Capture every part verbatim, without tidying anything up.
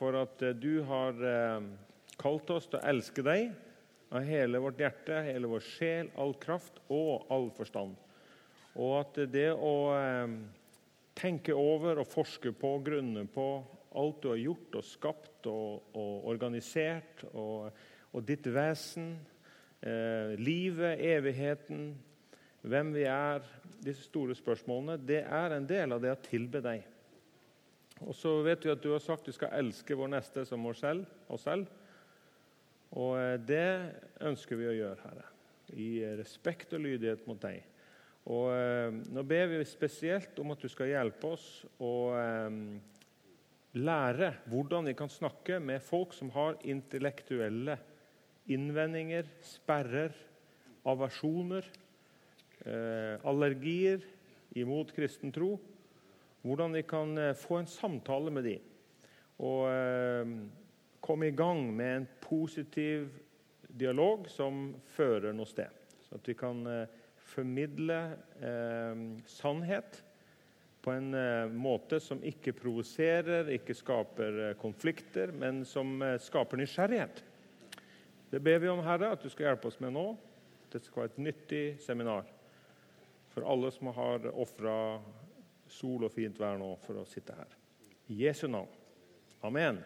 for at du har kalt oss til å elske deg av hele vårt hjerte, hele vår sjel, all kraft og all forstand. Og at det å tenke over og forske på, grunne på alt du har gjort og skapt og, og organisert, og, og ditt vesen, eh, livet, evigheten, hvem vi er, disse store spørsmålene, det er en del av det å tilbe deg. Og så vet vi at du har sagt at du skal elske vår neste som oss selv, oss selv. Og det ønsker vi å gjøre, Herre, i respekt og lydighet mot deg. Og eh, nå ber vi spesielt om at du skal hjelpe oss å eh, lære hvordan vi kan snakke med folk som har intellektuelle innvendinger, sperrer, aversjoner, eh, allergier imot kristen tro. Hvordan vi kan eh, få en samtale med dem og eh, komme i gang med en positiv dialog som fører noe sted. Så at vi kan eh, formidle eh, sannhet på en eh, måte som ikke provoserer, ikke skaper eh, konflikter, men som eh, skaper nysgjerrighet. Det ber vi om, Herre, at du skal hjelpe oss med nå. Det skal være et nyttig seminar for alle som har offret sol og fint vær nå for å sitte her. I Jesu navn. Amen.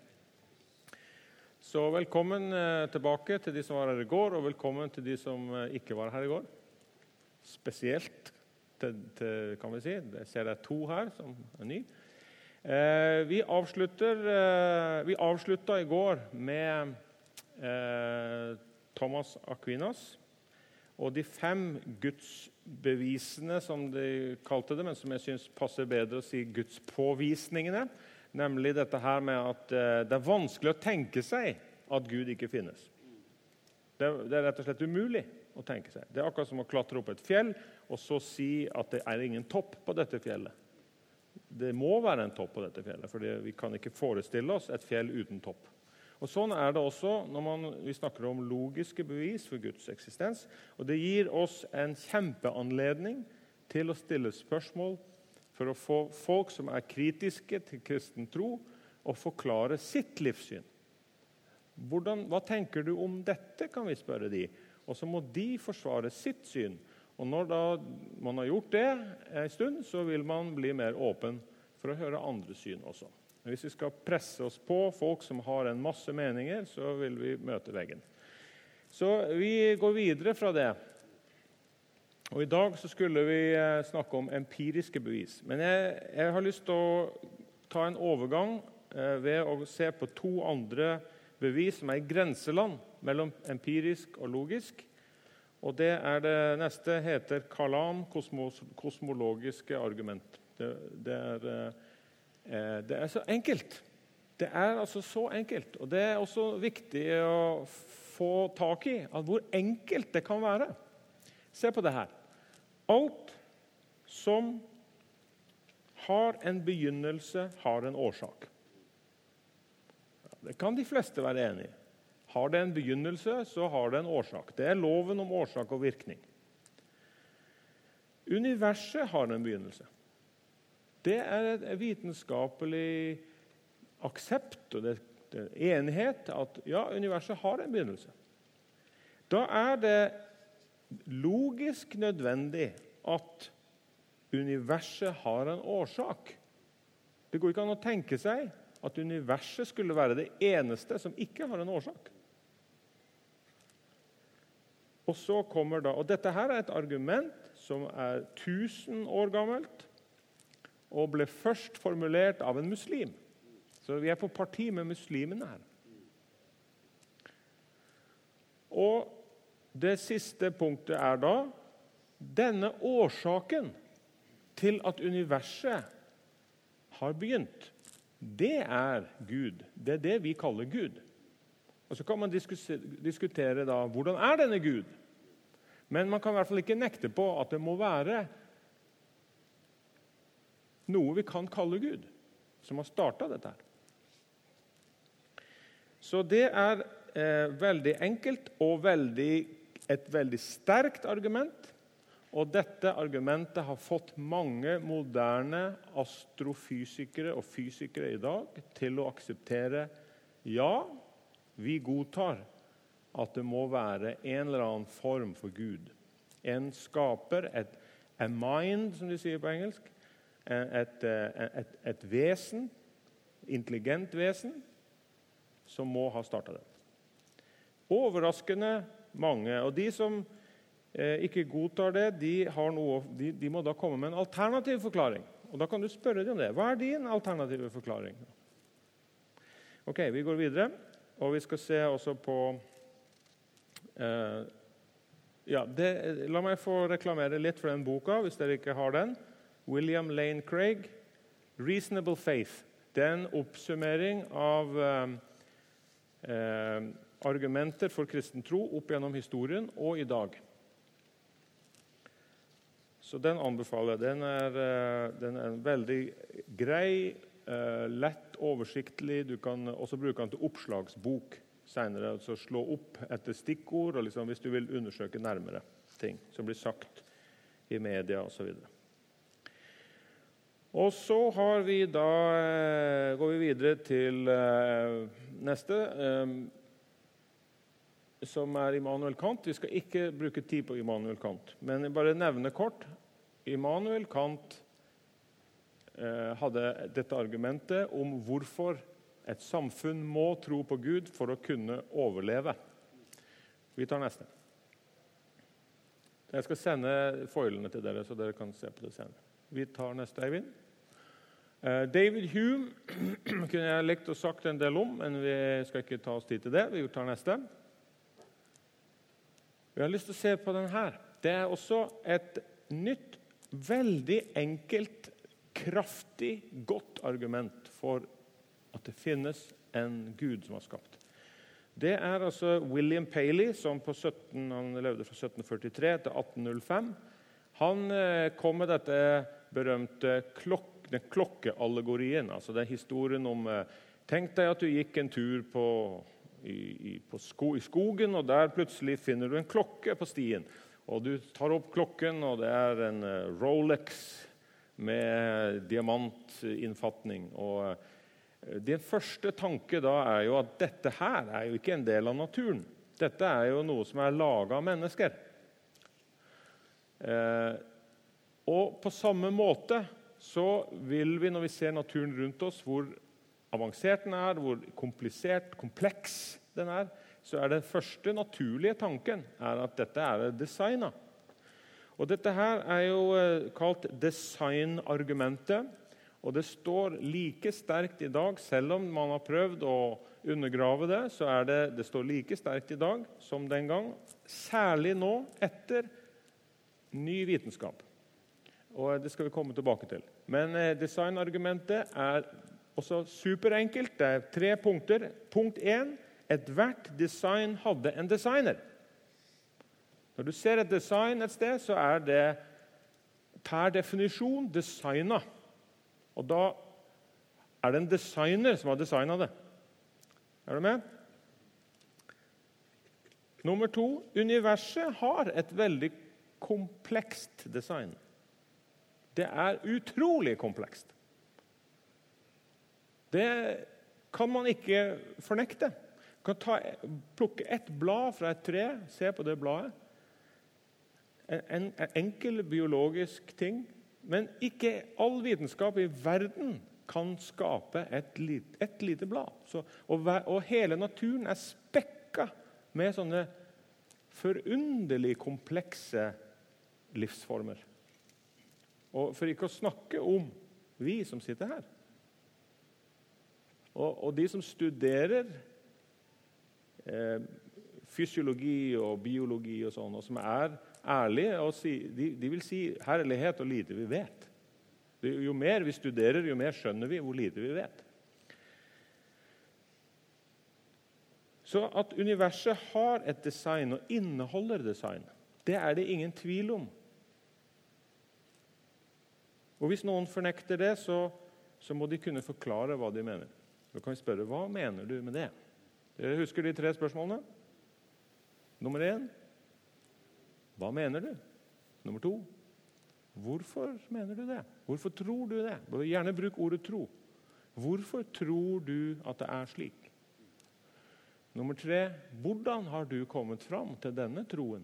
Så velkommen eh, tilbake til de som var her i går, og velkommen til de som eh, ikke var her i går. Spesielt til, til, kan vi si. Jeg ser det er to her som er ny. Eh, vi avslutter eh, vi avsluttet i går med eh, Thomas Aquinas og de fem gudsbevisene, som de kalte det, men som jeg synes passer bedre å si gudspåvisningene, nemlig dette her med at eh, det er vanskelig å tenke seg at Gud ikke finnes. Det, det er rett og slett umulig å tenke seg. Det er akkurat som å klatre opp et fjell, og så si at det er ingen topp på dette fjellet. Det må være en topp på dette fjellet, for vi kan ikke forestille oss et fjell uten topp. Og sånn er det også når man, vi snakker om logiske bevis for Guds eksistens, og det gir oss en kjempeanledning til å stille spørsmål for å få folk som er kritiske til kristen tro, og forklare sitt livssyn. Hvordan, hva tenker du om dette, kan vi spørre de. Og så må de forsvare sitt syn. Og når da man har gjort det en stund, så vil man bli mer åpen for å høre andre syn også. Men hvis vi skal presse oss på folk som har en masse meninger, så vil vi møte veggen. Så vi går videre fra det. Og i dag så skulle vi snakke om empiriske bevis. Men jeg, jeg har lyst til å ta en overgang ved å se på to andre bevis som er i grenseland mellom empirisk og logisk. Og det er det neste heter kalam, kosmos, kosmologiske argument. Det, det, er, eh, det er så enkelt. Det er altså så enkelt. Og det er også viktig å få tak i at hvor enkelt det kan være. Se på det her. Alt som har en begynnelse, har en årsak. Det kan de fleste være enige i. Har det en begynnelse, så har det en årsak. Det er loven om årsak og virkning. Universet har en begynnelse. Det er et vitenskapelig aksept, og det er enighet at ja, universet har en begynnelse. Da er det logisk nødvendig at universet har en årsak. Det går ikke an å tenke seg at universet skulle være det eneste som ikke har en årsak. Og så kommer da, og dette her er et argument som er tusen år gammelt, og ble først formulert av en muslim. Så vi er på parti med muslimene her. Og det siste punktet er da, denne årsaken til at universet har begynt, det er Gud. Det er det vi kaller Gud. Og så kan man diskutere da, hvordan er denne Gud? Men man kan i hvert fall ikke nekte på at det må være noe vi kan kalle Gud, som har startet dette her. Så det er eh, veldig enkelt og veldig, et veldig sterkt argument, Og dette argumentet har fått mange moderne astrofysikere og fysikere i dag til å akseptere, ja, vi godtar at det må være en eller annen form for Gud. En skaper, et a mind, som de sier på engelsk, et, et, et, et vesen, intelligent vesen, som må ha startet det. Overraskende mange, og de som eh, ikke godtar det, de, har noe, de, de må da komme med en alternativ forklaring. Og da kan du spørre dem om det. Hva er din alternative forklaring? Ok, vi går videre, og vi skal se også på eh, ja, det, la meg få reklamere litt for den boka, hvis dere ikke har den. William Lane Craig, Reasonable Faith. Det er en oppsummering av eh, eh, argumenter for kristen tro opp gjennom historien og i dag. Så den anbefaler jeg. Den er, eh, den er en veldig grei, eh, lett, oversiktlig. Du kan også bruke den til oppslagsbok senere, altså slå opp etter stikkord, og liksom, hvis du vil undersøke nærmere ting som blir sagt i media og så videre. Og så har vi da, eh, går vi videre til eh, neste, eh, som er Immanuel Kant. Vi skal ikke bruke tid på Immanuel Kant, men jeg bare nevner kort. Immanuel Kant eh, hadde dette argumentet om hvorfor et samfunn må tro på Gud for å kunne overleve. Vi tar neste. Jeg skal sende foilene til dere, så dere kan se på det senere. Vi tar neste, Eivind. Uh, David Hume kunne jeg likt å sagt en del om, men vi skal ikke ta oss tid til det. Vi tar neste. Vi har lyst til å se på den her. Det er også et nytt, veldig enkelt, kraftig, godt argument for at det finnes en Gud som har skapt. Det er altså William Paley, som på sytten, han levde fra sytten førtitre til atten null fem. Han eh, kom med dette berømte klok den klokkeallegorien, altså den historien om eh, tenk deg at du gikk en tur på, i, i, på sko, i skogen, og der plutselig finner du en klokke på stien. Og du tar opp klokken, og det er en eh, Rolex med diamantinnfatning. Og eh, din første tanke da er jo at dette her er jo ikke en del av naturen. Dette er jo noe som er laget av mennesker. Eh, og på samme måte så vil vi, når vi ser naturen rundt oss, hvor avansert den er, hvor komplisert, kompleks den er, så er den første naturlige tanken er at dette er designet. Og dette her er jo kalt designargumentet, og det står like sterkt i dag, selv om man har prøvd å undergrave det, så er det, det står like sterkt i dag som den gang, særlig nå etter ny vitenskap. Og det skal vi komme tilbake til. Men eh, designargumentet er også superenkelt. Det er tre punkter. Punkt én. Et hvert design hadde en designer. Når du ser et design et sted, så er det per definisjon designet. Og da er det en designer som har designet det. Er du med? Nummer to. Universet har et veldig komplekst design. Det er utrolig komplekst. Det kan man ikke fornekte. Man kan ta, plukke et blad fra et tre, se på det bladet. En, en enkel biologisk ting, men ikke all vitenskap i verden kan skape et, lit, et lite blad. Så, og, og hele naturen er spekket med sånne forunderlig komplekse livsformer. Og for ikke å snakke om vi som sitter her. Og, og de som studerer eh, fysiologi og biologi og sånn, og som er ærlige, og si, de, de vil si herlighet og lite vi vet. Jo mer vi studerer, jo mer skjønner vi hvor lite vi vet. Så at universet har et design og inneholder design, det er det ingen tvil om. Og hvis noen fornekter det, så, så må de kunne forklare hva de mener. Da kan vi spørre, hva mener du med det? Dere husker de tre spørsmålene? Nummer én, hva mener du? Nummer to, hvorfor mener du det? Hvorfor tror du det? Gjerne bruk ordet tro. Hvorfor tror du at det er slik? Nummer tre, hvordan har du kommet fram til denne troen?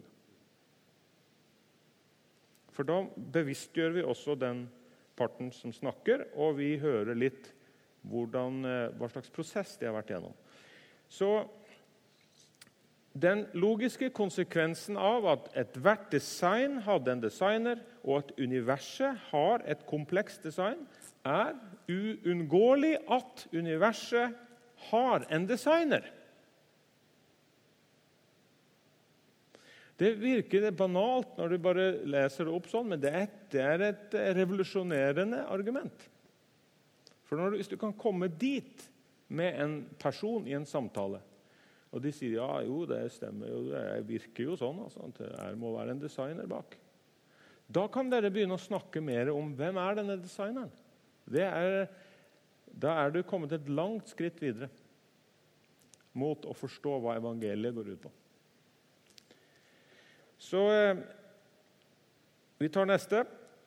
For da bevisstgjør vi også den parten som snakker, og vi hører litt hvordan, hva slags prosess de har vært gjennom. Så den logiske konsekvensen av at et hvert design hadde en designer, og at universet har et komplekst design, er uunngåelig at universet har en designer. Det virker banalt når du bare leser det opp sånn, men det er, det er et revolusjonerende argument. For når du, hvis du kan komme dit med en person i en samtale, og de sier, ja, jo, det stemmer jo, det virker jo sånn, altså, at det må være en designer bak. Da kan dere begynne å snakke mer om hvem er denne designeren. Det er, da er du kommet et langt skritt videre mot å forstå hva evangeliet går ut på. Så eh, vi tar neste.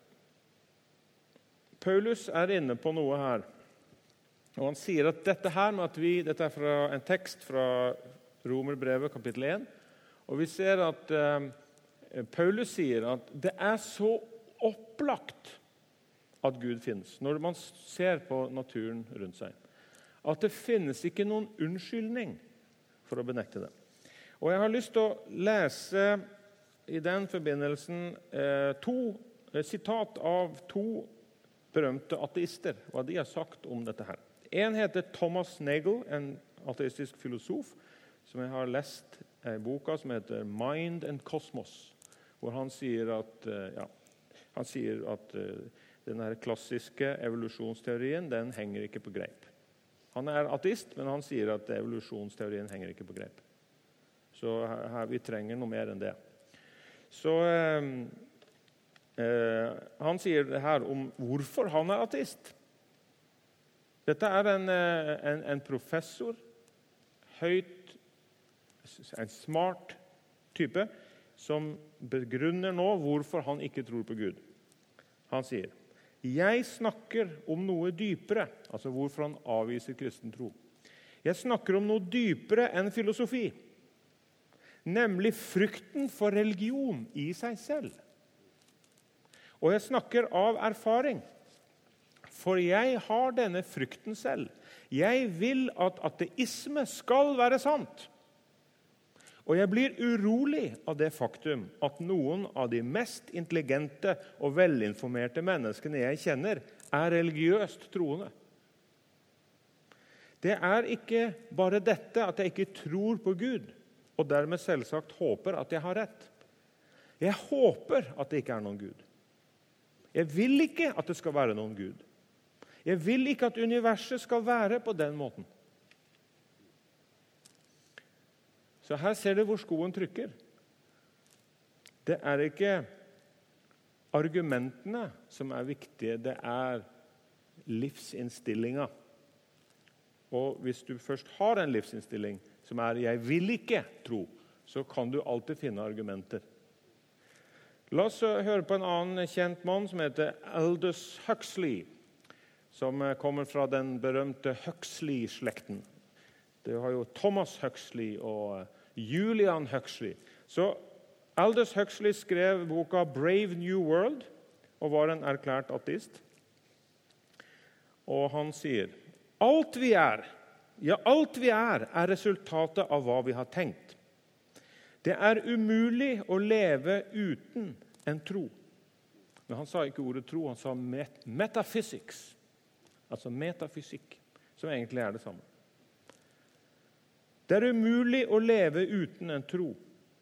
Paulus er inne på noe her. Og han sier at dette her med at vi, dette er fra en tekst fra Romerbrevet kapittel én, og vi ser at eh, Paulus sier at det er så opplagt at Gud finnes, når man ser på naturen rundt seg, at det finnes ikke noen unnskyldning for å benekte det. Og jeg har lyst til å lese i den forbindelsen eh, to eh, sitat av to berømte ateister, hva de har sagt om dette her. En heter Thomas Nagel, en ateistisk filosof, som jeg har lest i boka som heter Mind and Cosmos, hvor han sier at, eh, ja, han sier at eh, den her klassiske evolusjonsteorien, den henger ikke på greip. Han er ateist, men han sier at evolusjonsteorien henger ikke på greip. Så her, her vi trenger noe mer enn det. Så eh, eh, han sier det her om hvorfor han er ateist. Dette er en, en, en professor, høyt, en smart type, som begrunner nå hvorfor han ikke tror på Gud. Han sier, jeg snakker om noe dypere, altså hvorfor han avviser kristen tro. Jeg snakker om noe dypere enn filosofi, nemlig frykten for religion i seg selv. Og jeg snakker av erfaring, for jeg har denne frykten selv. Jeg vil at ateisme skal være sant. Og jeg blir urolig av det faktum at noen av de mest intelligente og velinformerte menneskene jeg kjenner er religiøst troende. Det er ikke bare dette at jeg ikke tror på Gud, og dermed selvsagt håper at jeg har rett. Jeg håper at det ikke er noen Gud. Jeg vil ikke at det skal være noen Gud. Jeg vil ikke at universet skal være på den måten. Så her ser du hvor skoen trykker. Det er ikke argumentene som er viktige, det er livsinnstillinga. Og hvis du først har en livsinnstilling som er «jeg vil ikke tro», så kan du alltid finne argumenter. La oss høre på en annen kjent mann som heter Aldous Huxley, som kommer fra den berømte Huxley-slekten. Det har jo Thomas Huxley og Julian Huxley. Så Aldous Huxley skrev boka Brave New World, og var en erklært ateist. Og han sier, alt vi er, ja, alt vi er, er resultatet av hva vi har tenkt. Det er umulig å leve uten en tro. Men han sa ikke ordet tro, han sa met- metaphysics. Altså metafysikk, som egentlig er det samme. Det er umulig å leve uten en tro.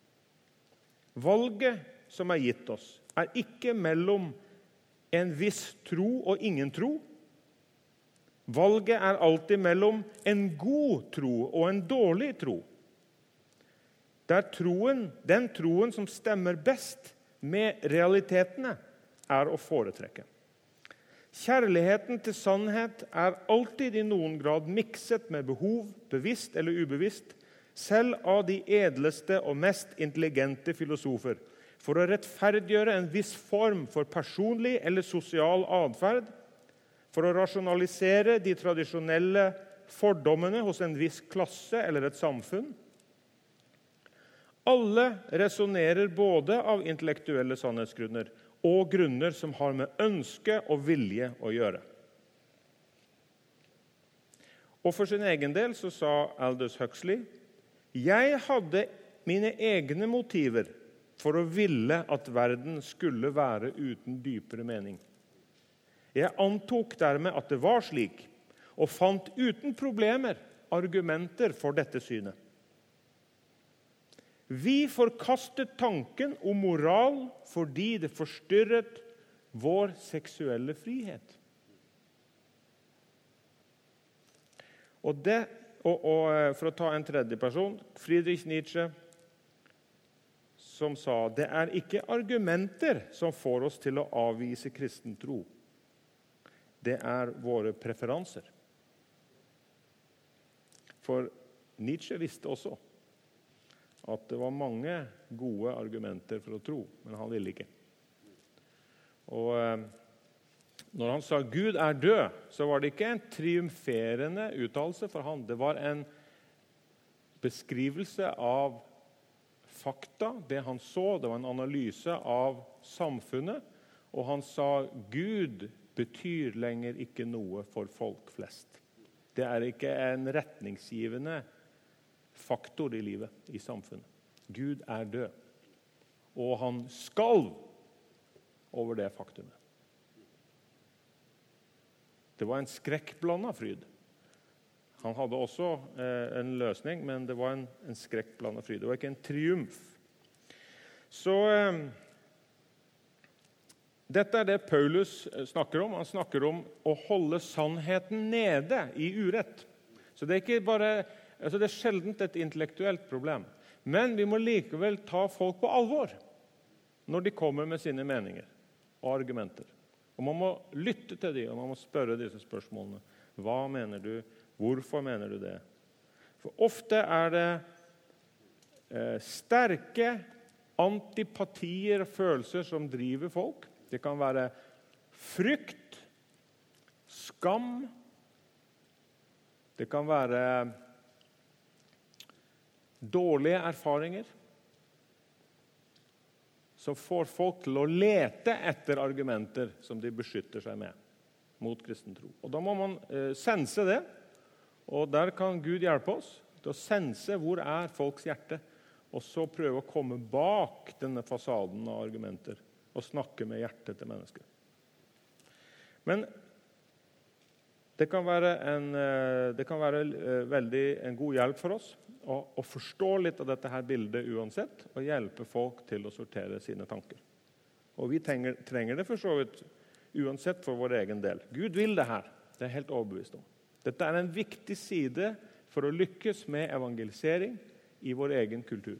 Valget som er gitt oss, er ikke mellom en viss tro og ingen tro. Valget er alltid mellom en god tro og en dårlig tro. Der troen, den troen som stemmer best med realitetene, er å foretrekke. Kjærligheten til sannhet er alltid i noen grad mikset med behov, bevisst eller ubevisst, selv av de edleste og mest intelligente filosofer. for å rettferdiggjøre en viss form for personlig eller sosial adferd, for å rasjonalisere de tradisjonelle fordommene hos en viss klasse eller et samfunn. Alle resonerer både av intellektuelle sannhetsgrunner og grunner som har med ønske og vilje å gjøre. Og for sin egen del så sa Aldous Huxley: «Jeg hadde mine egne motiver for å ville at verden skulle være uten dypere mening. Jeg antok dermed at det var slik, og fant uten problemer argumenter for dette synet. Vi forkastet tanken om moral fordi det forstyrret vår seksuelle frihet.» Og, det, og, og for å ta en tredje person, Friedrich Nietzsche, som sa: «Det er ikke argumenter som får oss til å avvise kristen tro. Det er våre preferanser.» For Nietzsche visste også at det var mange gode argumenter for å tro, men han ville ikke. Og eh, når han sa Gud er død, så var det ikke en triumferende uttalelse for han. Det var en beskrivelse av fakta, det han så. Det var en analyse av samfunnet. Og han sa Gud betyr lenger ikke noe for folk flest. Det er ikke en retningsgivende faktor i livet, i samfunnet. Gud er død. Og han skalv over det faktumet. Det var en skrekkblandet fryd. Han hadde også eh, en løsning, men det var en, en skrekkblandet fryd. Det var ikke en triumf. Så eh, dette er det Paulus snakker om. Han snakker om å holde sannheten nede i urett. Så det er ikke bare, altså det er sjeldent et intellektuelt problem. Men vi må likevel ta folk på alvor når de kommer med sine meninger og argumenter. Og man må lytte til dem, og man må spørre disse spørsmålene. Hva mener du? Hvorfor mener du det? For ofte er det eh, sterke antipatier og følelser som driver folk. Det kan være frykt, skam. Det kan være dårlige erfaringer som får folk til å lete etter argumenter som de beskytter seg med mot kristen tro. Og da må man eh, sense det, og der kan Gud hjelpe oss til å sense hvor er folks hjerte, og så prøve å komme bak denne fasaden av argumenter og snakke med hjertet til mennesker. Men det kan være en, det kan være veldig en god hjelp for oss å, å forstå litt av dette her bildet uansett, og hjelpe folk til å sortere sine tanker. Og vi trenger, trenger det for så vidt uansett for vår egen del. Gud vil det her, det er jeg helt overbevist om. Dette er en viktig side for å lykkes med evangelisering i vår egen kultur.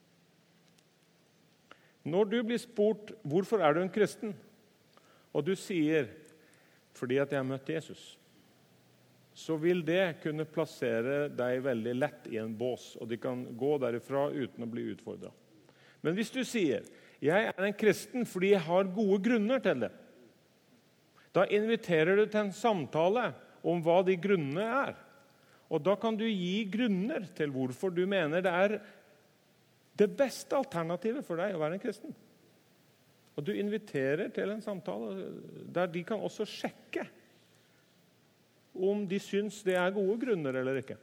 Når du blir spurt, hvorfor er du en kristen? Og du sier, fordi at jeg har møtt Jesus, så vil det kunne plassere deg veldig lett i en bås, og de kan gå derifra uten å bli utfordret. Men hvis du sier, jeg er en kristen fordi jeg har gode grunner til det, da inviterer du til en samtale om hva de grunnene er. Og da kan du gi grunner til hvorfor du mener det er det beste alternativet for deg å være en kristen. Og du inviterer til en samtale der de kan også sjekke om de syns det er gode grunner eller ikke.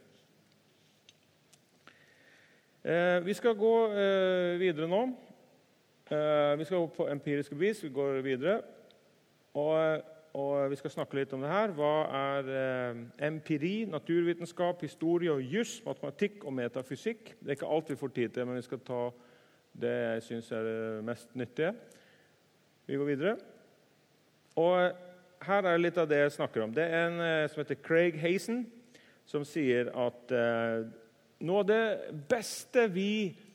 Eh, vi skal gå eh, videre nå. Eh, vi skal gå på empirisk bevis. Vi går videre. Og, og vi skal snakke litt om det her. Hva er eh, empiri, naturvitenskap, historie og jus, matematikk og metafysikk? Det er ikke alt vi får tid til, men vi skal ta det jeg synes er det mest nyttige. Vi går videre. Og her er litt av det jeg snakker om. Det er en som heter Craig Hazen, som sier at eh, noe av det beste vi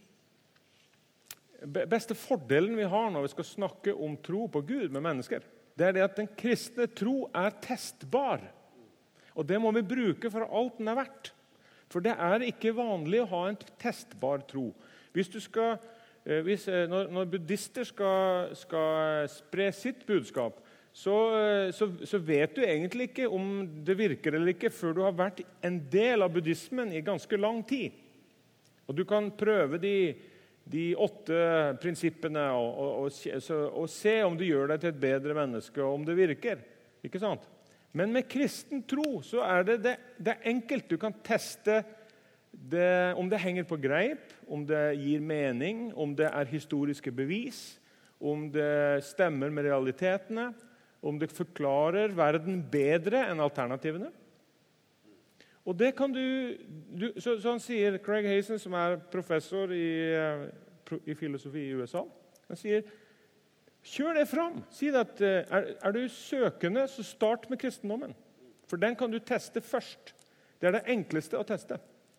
beste fordelen vi har når vi skal snakke om tro på Gud med mennesker, det er det at den kristne tro er testbar. Og det må vi bruke for alt den er verdt. For det er ikke vanlig å ha en testbar tro. Hvis du skal Eh, hvis, eh, når, når buddhister skal, skal spre sitt budskap, så, eh, så, så vet du egentlig ikke om det virker eller ikke før du har vært en del av buddhismen i ganske lang tid. Og du kan prøve de, de åtte prinsippene og, og, og, så, og se om det gjør deg til et bedre menneske, og om det virker. Ikke sant? Men med kristen tro så er det, det, det er enkelt. Du kan teste det, om det henger på greip, om det gir mening, om det er historiske bevis, om det stemmer med realitetene, om det forklarer verden bedre enn alternativene. Og det kan du, du så, så han sier, Craig Hazen, som er professor i, i filosofi i U S A, han sier, kjør det fram. Si at er, er du søkende, så start med kristendommen. For den kan du teste først. Det er det enkleste å teste.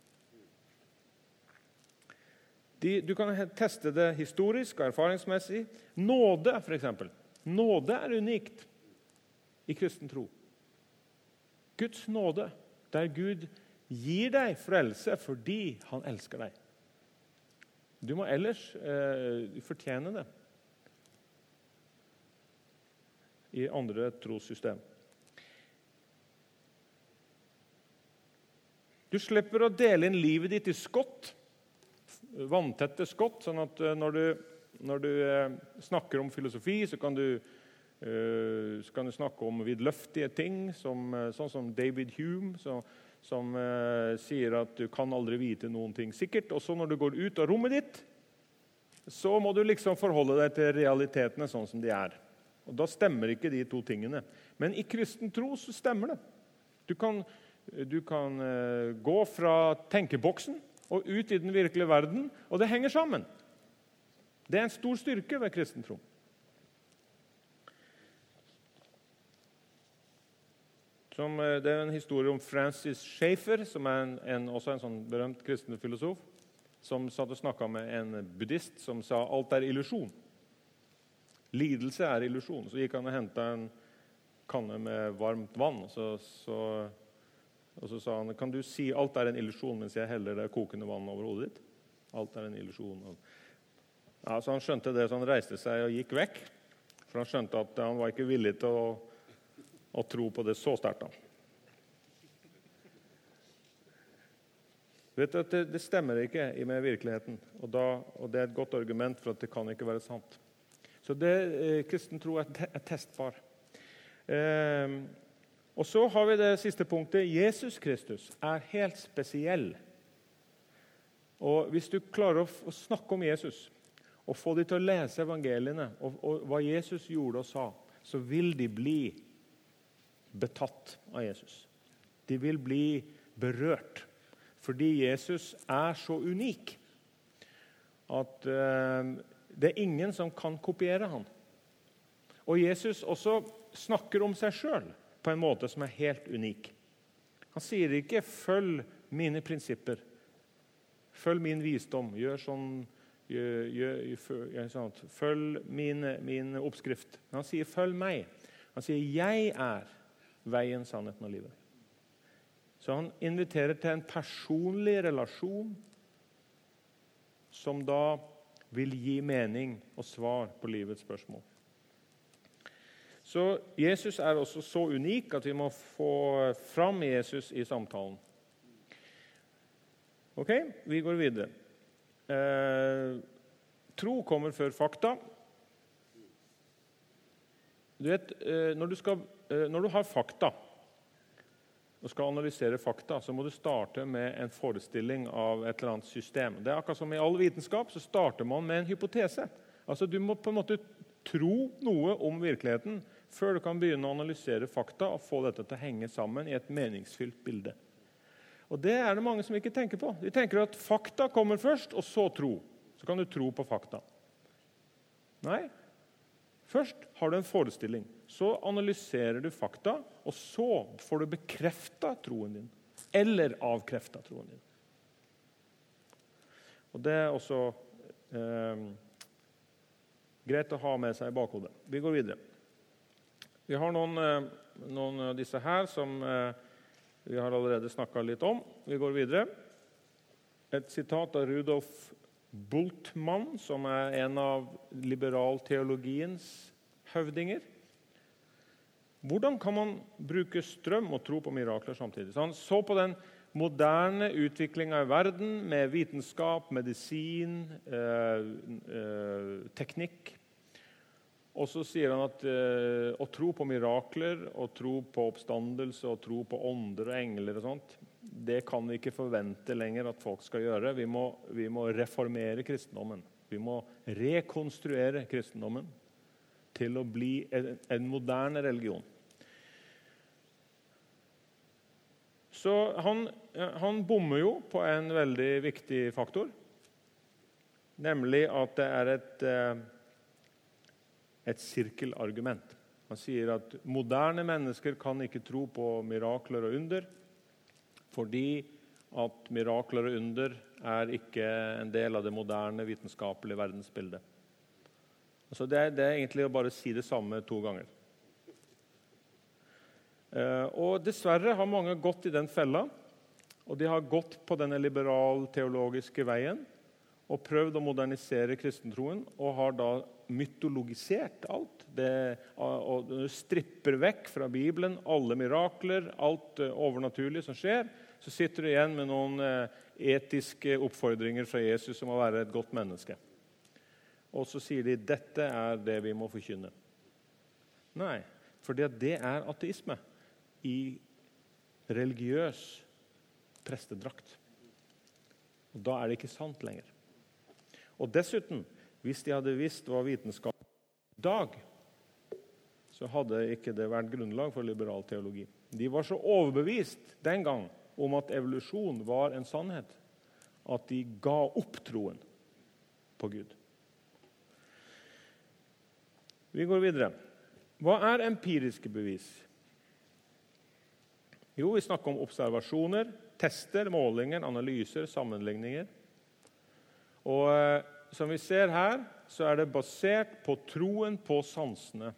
De, du kan teste det historisk og erfaringsmessig. Nåde, for eksempel. Nåde er unikt i kristen tro. Guds nåde, der Gud gir deg frelse fordi han elsker deg. Du må ellers eh, fortjene det i andre trossystem. Du slipper å dele inn livet ditt i skott, vanntette skott, sånn at når du, når du eh, snakker om filosofi, så kan du, eh, så kan du snakke om vidløftige ting, som, sånn som David Hume, så, som eh, sier at du kan aldri vite noen ting sikkert. Og så når du går ut av rommet ditt, så må du liksom forholde deg til realitetene sånn som de er. Og da stemmer ikke de to tingene. Men i kristen tro så stemmer det. Du kan, du kan eh, gå fra tenkeboksen og ut i den virkelige verden, og det henger sammen. Det er en stor styrke ved kristen tro. Som, det er en historie om Francis Schaeffer, som er en, en, også en sånn berømt kristen filosof, som satt og snakket med en buddhist som sa alt er illusjon. Lidelse er illusjon. Så gikk han og hentet en kanne med varmt vann, og så, så Og så sa han, kan du si alt er en illusjon mens jeg heller det kokende vann over hodet ditt? Alt er en illusjon. Ja, så han skjønte det, så han reiste seg og gikk vekk. For han skjønte at han var ikke villig til å, å tro på det så sterkt. Vet du at det, det stemmer ikke med virkeligheten. Og, da, og det er et godt argument for at det kan ikke være sant. Så det, eh, kristen tro er, er testbar. Eh, Og så har vi det siste punktet. Jesus Kristus er helt spesiell. Og hvis du klarer å, å snakke om Jesus, og få dem til å lese evangeliene, og, og hva Jesus gjorde og sa, så vil de bli betatt av Jesus. De vil bli berørt. Fordi Jesus er så unik at eh, det er ingen som kan kopiere han. Og Jesus også snakker om seg selv på en måte som er helt unik. Han sier ikke, følg mine prinsipper, følg min visdom, gjør sånn, gjør, gjør, gjør, sånn følg min, min oppskrift. Men han sier, følg meg. Han sier, jeg er veien, sannheten og livet. Så han inviterer til en personlig relasjon som da vil gi mening og svar på livets spørsmål. Så Jesus er også så unik at vi må få fram Jesus i samtalen. Ok, vi går videre. Eh, tro kommer før fakta. Du vet, eh, når, du skal, eh, når du har fakta, og skal analysere fakta, så må du starte med en forestilling av et eller annet system. Det er akkurat som i all vitenskap, så starter man med en hypotese. Altså, du må på en måte tro noe om virkeligheten, før du kan begynne å analysere fakta og få dette til å henge sammen i et meningsfylt bilde. Og det er det mange som ikke tenker på. De tenker at fakta kommer først, og så tro. Så kan du tro på fakta. Nei. Først har du en forestilling. Så analyserer du fakta, og så får du bekreftet troen din. Eller avkreftet troen din. Og det er også eh, greit å ha med seg i bakhodet. Vi går videre. Vi har noen, noen av disse her som vi har allerede snakket litt om. Vi går videre. Et sitat av Rudolf Bultmann, som er en av liberalteologiens høvdinger. Hvordan kan man bruke strøm og tro på mirakler samtidig? Så han så på den moderne utviklingen i verden med vitenskap, medisin, eh, eh, teknikk. Og så sier han at eh, å tro på mirakler, å tro på oppstandelse, å tro på ånder og engler og sånt, det kan vi ikke forvente lenger at folk skal gjøre. Vi må, vi må reformere kristendommen. Vi må rekonstruere kristendommen til å bli en, en moderne religion. Så han, han bommer jo på en veldig viktig faktor, nemlig at det er et, et sirkelargument. Han sier at moderne mennesker kan ikke tro på mirakler og under, fordi at mirakler og under er ikke en del av det moderne vitenskapelige verdensbildet. Altså det, er, det er egentlig å bare si det samme to ganger. Uh, og dessverre har mange gått i den fella, og de har gått på denne liberal-teologiske veien og prøvd å modernisere kristentroen, og har da mytologisert alt. Det, og, og stripper vekk fra Bibelen alle mirakler, alt uh, overnaturlig som skjer. Så sitter du igjen med noen uh, etiske oppfordringer fra Jesus om å være et godt menneske. Og så sier de, dette er det vi må forkynne. Nei, for det er ateisme i religiøs prestedrakt. Og da er det ikke sant lenger. Og dessuten, hvis de hadde visst hva vitenskap i dag, så hadde ikke det vært grunnlag for liberal teologi. De var så overbevist den gang om at evolusjon var en sannhet, at de ga opp troen på Gud. Vi går videre. Hva er empiriske bevis? Jo, vi snakker om observasjoner, tester, målinger, analyser, sammenligninger. Og eh, som vi ser her, så er det basert på troen på sansene.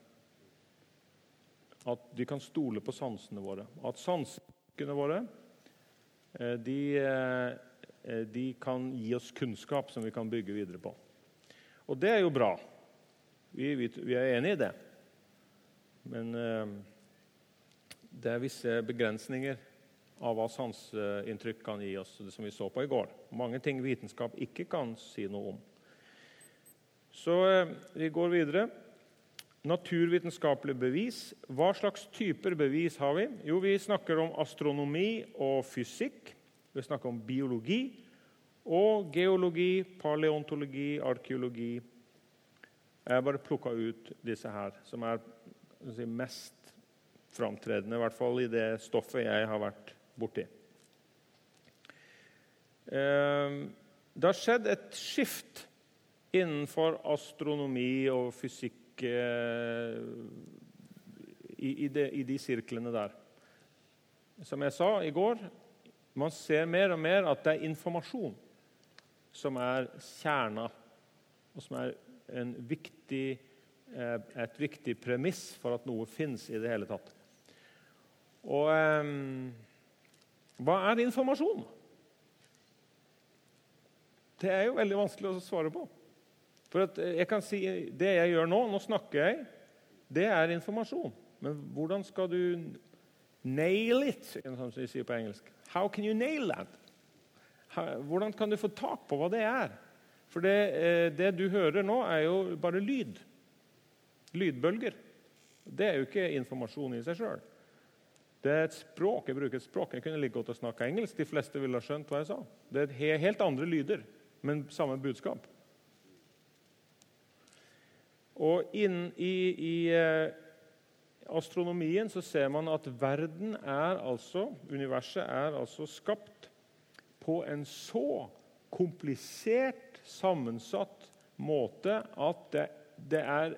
At vi kan stole på sansene våre. At sansene våre, eh, de, eh, de kan gi oss kunnskap som vi kan bygge videre på. Og det er jo bra. Vi, vi, vi er enige i det. Men eh, det er visse begrensninger av hva sanseinntrykk kan gi oss, det som vi så på i går. Mange ting vitenskap ikke kan si noe om. Så eh, vi går videre. Naturvitenskapelig bevis. Hva slags typer bevis har vi? Jo, vi snakker om astronomi og fysikk. Vi snakker om biologi og geologi, paleontologi, arkeologi. Jeg har bare plukket ut disse her, som er si, mest framtredende, i hvert fall i det stoffet jeg har vært borti. Det har skjedd et skift innenfor astronomi og fysikk i, i, de, i de sirklene der. Som jeg sa i går, man ser mer og mer at det er informasjon som er kjerna, og som er en viktig, et viktig premiss for at noe finnes i det hele tatt. Og eh, hva er informasjon? Det er jo veldig vanskelig å svare på. For at jeg kan si, det jeg gjør nå, nå snakker jeg, det er informasjon. Men hvordan skal du nail it, som de sier på engelsk? How can you nail that? Hvordan kan du få tak på hva det er? For det, det du hører nå er jo bare lyd. Lydbølger. Det er jo ikke informasjon i seg selv. Det er et språk. Jeg bruker et språk. Jeg kunne like godt å snakke engelsk. De fleste ville ha skjønt hva jeg sa. Det er helt andre lyder, men samme budskap. Og inn i, i eh, astronomien så ser man at verden er altså, universet er altså skapt på en så komplisert, sammensatt måte at det, det er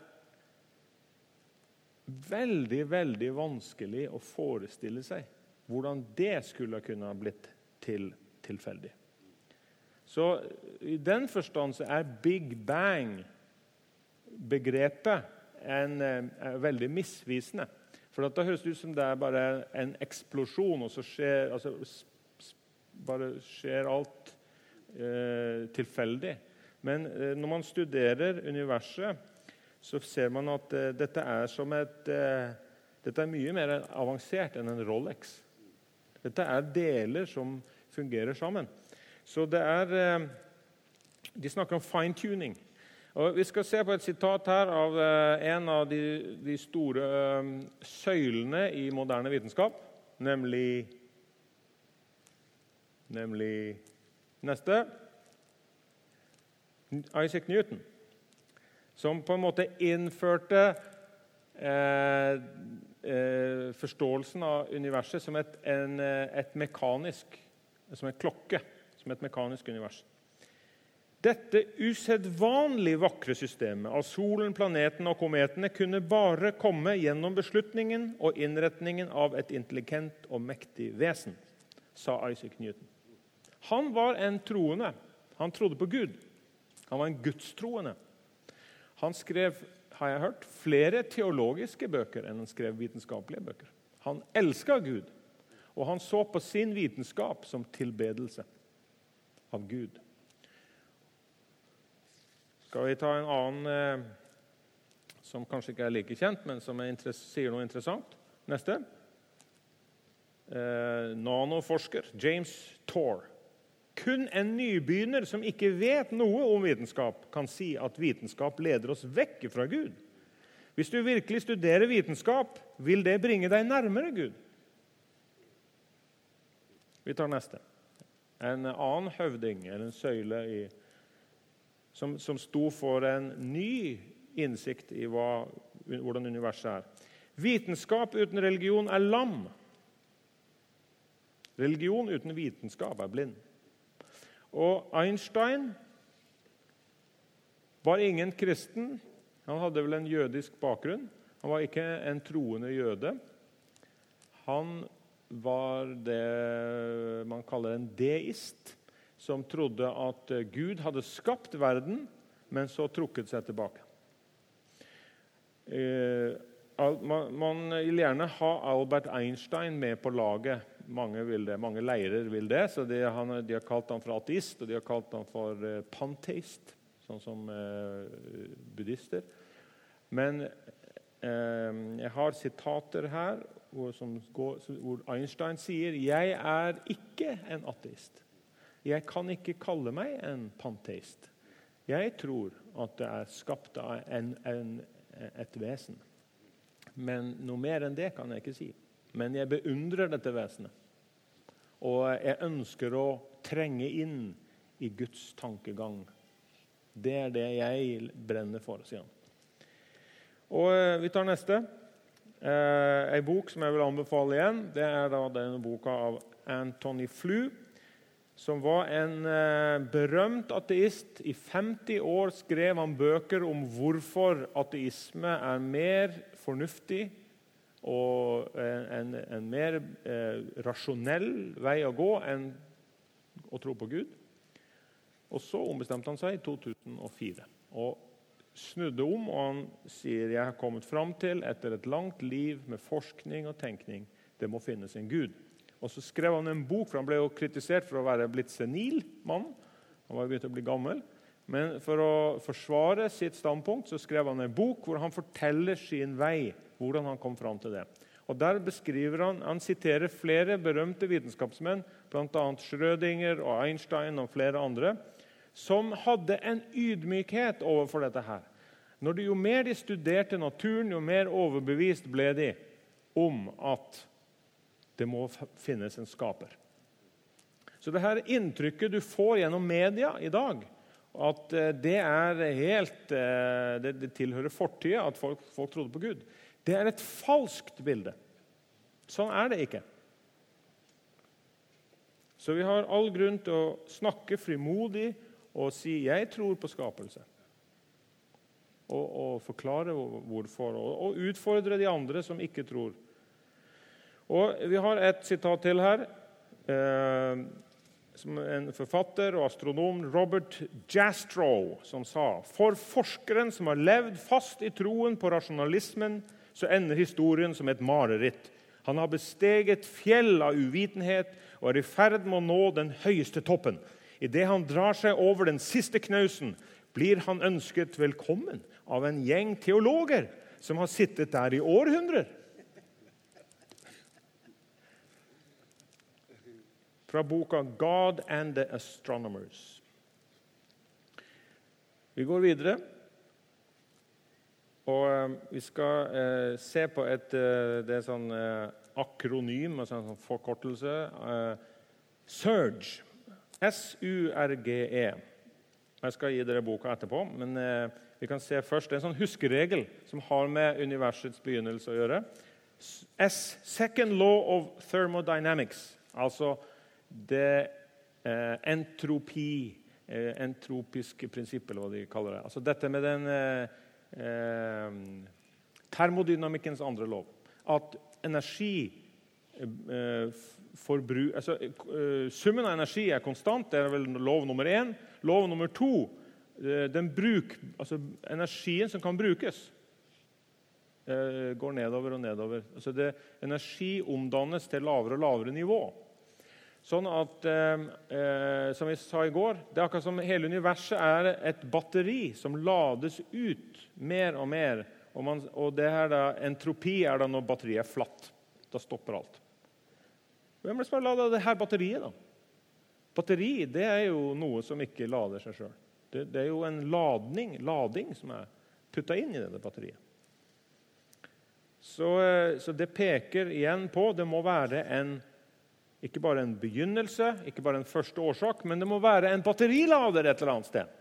veldig, veldig vanskelig å forestille seg hvordan det skulle kunne ha blitt til tilfeldig. Så i den forstand så er Big Bang-begrepet en, er veldig misvisende. For da høres det ut som det er bare en eksplosjon, og så skjer, altså, bare skjer alt eh, tilfeldig. Men eh, når man studerer universet, så ser man at eh, dette er som et eh, dette er mye mer avansert enn en Rolex. Dette er deler som fungerer sammen. Så det er eh, de snakker om fine-tuning. Og vi skal se på et sitat her av eh, en av de, de store eh, søylene i moderne vitenskap, nemlig nemlig neste Isaac Newton, som på en måte innførte eh, eh, forståelsen av universet som et, en, et mekanisk, som en klokke, som et mekanisk univers. Dette usedvanlig vakre systemet av solen, planeten og kometene kunne bare komme gjennom beslutningen og innretningen av et intelligent og mektig vesen, sa Isaac Newton. Han var en troende. Han trodde på Gud. Han var en gudstroende. Han skrev, har jeg hørt, flere teologiske bøker enn han skrev vitenskapelige bøker. Han elsket Gud, og han så på sin vitenskap som tilbedelse av Gud. Skal vi ta en annen eh, som kanskje ikke er like kjent, men som er sier noe interessant? Neste. Eh, nanoforsker James Tour. Kun en nybegynner som ikke vet noe om vitenskap, kan si at vitenskap leder oss vekk fra Gud. Hvis du virkelig studerer vitenskap, vil det bringe deg nærmere Gud. Vi tar neste. En annen høvding, eller en søyle i Som, som sto for en ny innsikt i hva, hvordan universet er. Vitenskap uten religion er lam. Religion uten vitenskap er blind. Og Einstein var ingen kristen. Han hadde vel en jødisk bakgrunn. Han var ikke en troende jøde. Han var det man kaller en deist, som trodde at Gud hadde skapt verden, men så trukket seg tilbake. Eh, man, man vil gjerne ha Albert Einstein med på laget. Mange vil det, mange leirer vil det, så de, han, de har kalt han for ateist, og de har kalt han for eh, panteist, sånn som eh, buddhister. Men eh, jeg har sitater her, hvor, som går, hvor Einstein sier, «Jeg er ikke en ateist. Jeg kan ikke kalle meg en panteist. Jeg tror at det er skapt av en, en, et vesen. Men noe mer enn det kan jeg ikke si. Men jeg beundrer dette vesenet. Og jeg ønsker å trenge inn i Guds tankegang. Det er det jeg brenner for, sier han. Og vi tar neste. Eh, en bok som jeg vil anbefale igjen, det er da denne boka av Antony Flew, som var en eh, berømt ateist. I femti år skrev han bøker om hvorfor ateisme er mer fornuftig og en, en, en mer eh, rasjonell vei å gå enn å tro på Gud. Og så ombestemte han seg i to tusen og fire og snudde om, og han sier, jeg har kommet fram til etter et langt liv med forskning og tenkning, det må finnes en Gud. Og så skrev han en bok, for han ble jo kritisert for å være blitt senil mann. Han var begynt å bli gammel. Men for å forsvare sitt standpunkt, så skrev han en bok hvor han forteller sin vei, hvordan han kom fram til det. Og der beskriver han, han siterer flere berømte vitenskapsmenn, blant annet Schrödinger og Einstein og flere andre, som hadde en ydmykhet overfor dette her. Når de, jo mer de studerte naturen, jo mer overbevist ble de om at det må finnes en skaper. Så det her inntrykket du får gjennom media i dag, at det er helt, det, det tilhører fortiden at folk, folk trodde på Gud, det er et falskt bilde. Sånn er det ikke. Så vi har all grunn til å snakke frimodig og si, jeg tror på skapelse. Og, og forklare hvorfor, og, og utfordre de andre som ikke tror. Og vi har et sitat til her, eh, som en forfatter og astronom, Robert Jastrow, som sa, for forskeren som har levd fast i troen på rasjonalismen, så ender historien som et mareritt. Han har besteget fjell av uvitenhet og er i ferd med å nå den høyeste toppen. I det han drar seg over den siste knausen, blir han ønsket velkommen av en gjeng teologer som har sittet der i århundrer. Fra boka God and the Astronomers. Vi går videre, og eh, vi skal eh, se på et eh, det er sånn eh, akronym, altså en sånn forkortelse, eh, Surge, S U R G E. Jeg skal gi dere boka etterpå, men eh, vi kan se først en sånn huskeregel som har med universets begynnelse å gjøre. S, Second Law of Thermodynamics, altså det eh, entropi, eh, entropiske prinsippet, eller hva de kaller det. Altså dette med den eh, eh, termodynamikkens andre lov. At energi eh, Forbru, altså, uh, summen av energi er konstant, det er vel lov nummer én. Lov nummer to, uh, den bruk, altså energien som kan brukes, uh, går nedover og nedover. Altså det, energi omdannes til lavere og lavere nivå. Sånn at, uh, uh, som vi sa i går, det er akkurat som hele universet er et batteri som lades ut mer og mer. Og, man, og det her da, entropi er da når batteriet er flatt. Da stopper alt. Hvem er det som har ladet det her batteriet da? Batteri, det er jo noe som ikke lader seg selv. Det, det er jo en ladning, lading som er puttet inn i det batteriet. Så, så det peker igjen på, det må være en, ikke bare en begynnelse, ikke bare en første årsak, men det må være en batterilader et eller annet sted.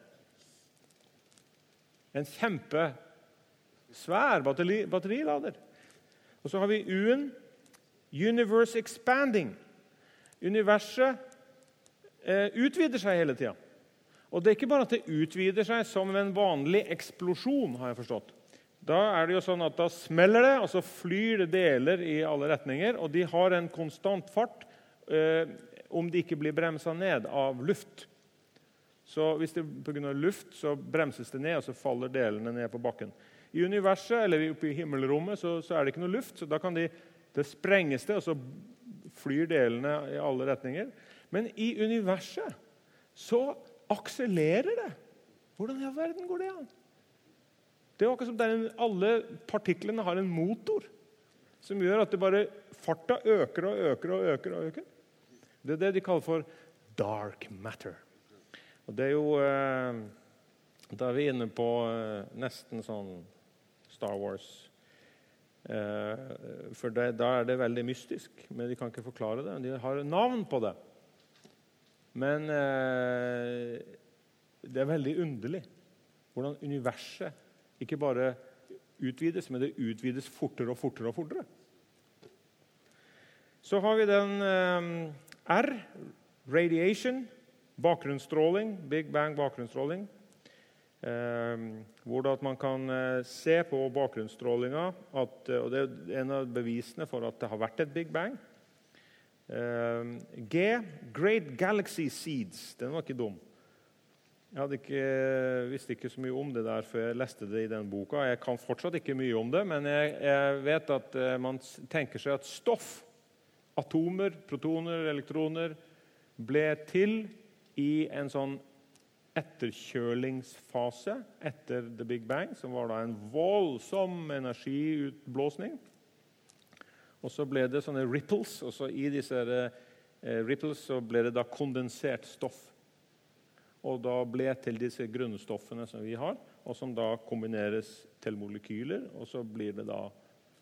En kjempe svær batteri, batterilader. Og så har vi U-en, Universe expanding. Universet eh, utvider seg hele tiden. Og det er ikke bare at det utvider seg som en vanlig eksplosjon, har jeg forstått. Da er det jo sånn at da smeller det, og så flyr det deler i alle retninger, og de har en konstant fart eh, om de ikke blir bremset ned av luft. Så hvis det på grunn av luft, så bremses det ned, og så faller delene ned på bakken. I universet, eller oppe i himmelrommet, så, så er det ikke noe luft, så da kan de Det sprenges det, og så flyr delene i alle retninger. Men i universet så akselererer det. Hvordan i verden går det an? Det er akkurat som der alle partiklene har en motor som gjør at det bare farta øker og øker og øker og øker. Det er det de kaller for dark matter. Og det er jo eh, da er vi inne på eh, nesten sånn Star Wars. Eh, for det, da er det veldig mystisk, men de kan ikke forklare det. De har navn på det. Men eh, det er veldig underlig hvordan universet ikke bare utvides, men det utvides fortere og fortere og fortere. Så har vi den eh, R, radiation, bakgrunnsstråling, Big Bang bakgrunnsstråling. Eh, hvor at man kan eh, se på bakgrunnsstrålinga, at, og det er en av bevisene for at det har vært et Big Bang. Eh, G, Great Galaxy Seeds, den var ikke dum. Jeg hadde ikke, visste ikke så mye om det der før jeg leste det i den boka. Jeg kan fortsatt ikke mye om det, men jeg, jeg vet at eh, man tenker seg at stoff, atomer, protoner, elektroner, ble til i en sånn etterkjølingsfase etter The Big Bang, som var da en voldsom energiutblåsning. Og så ble det sånne ripples, og så i disse eh, ripples så ble det da kondensert stoff. Og da ble til disse grunnstoffene som vi har, og som da kombineres til molekyler, og så blir det da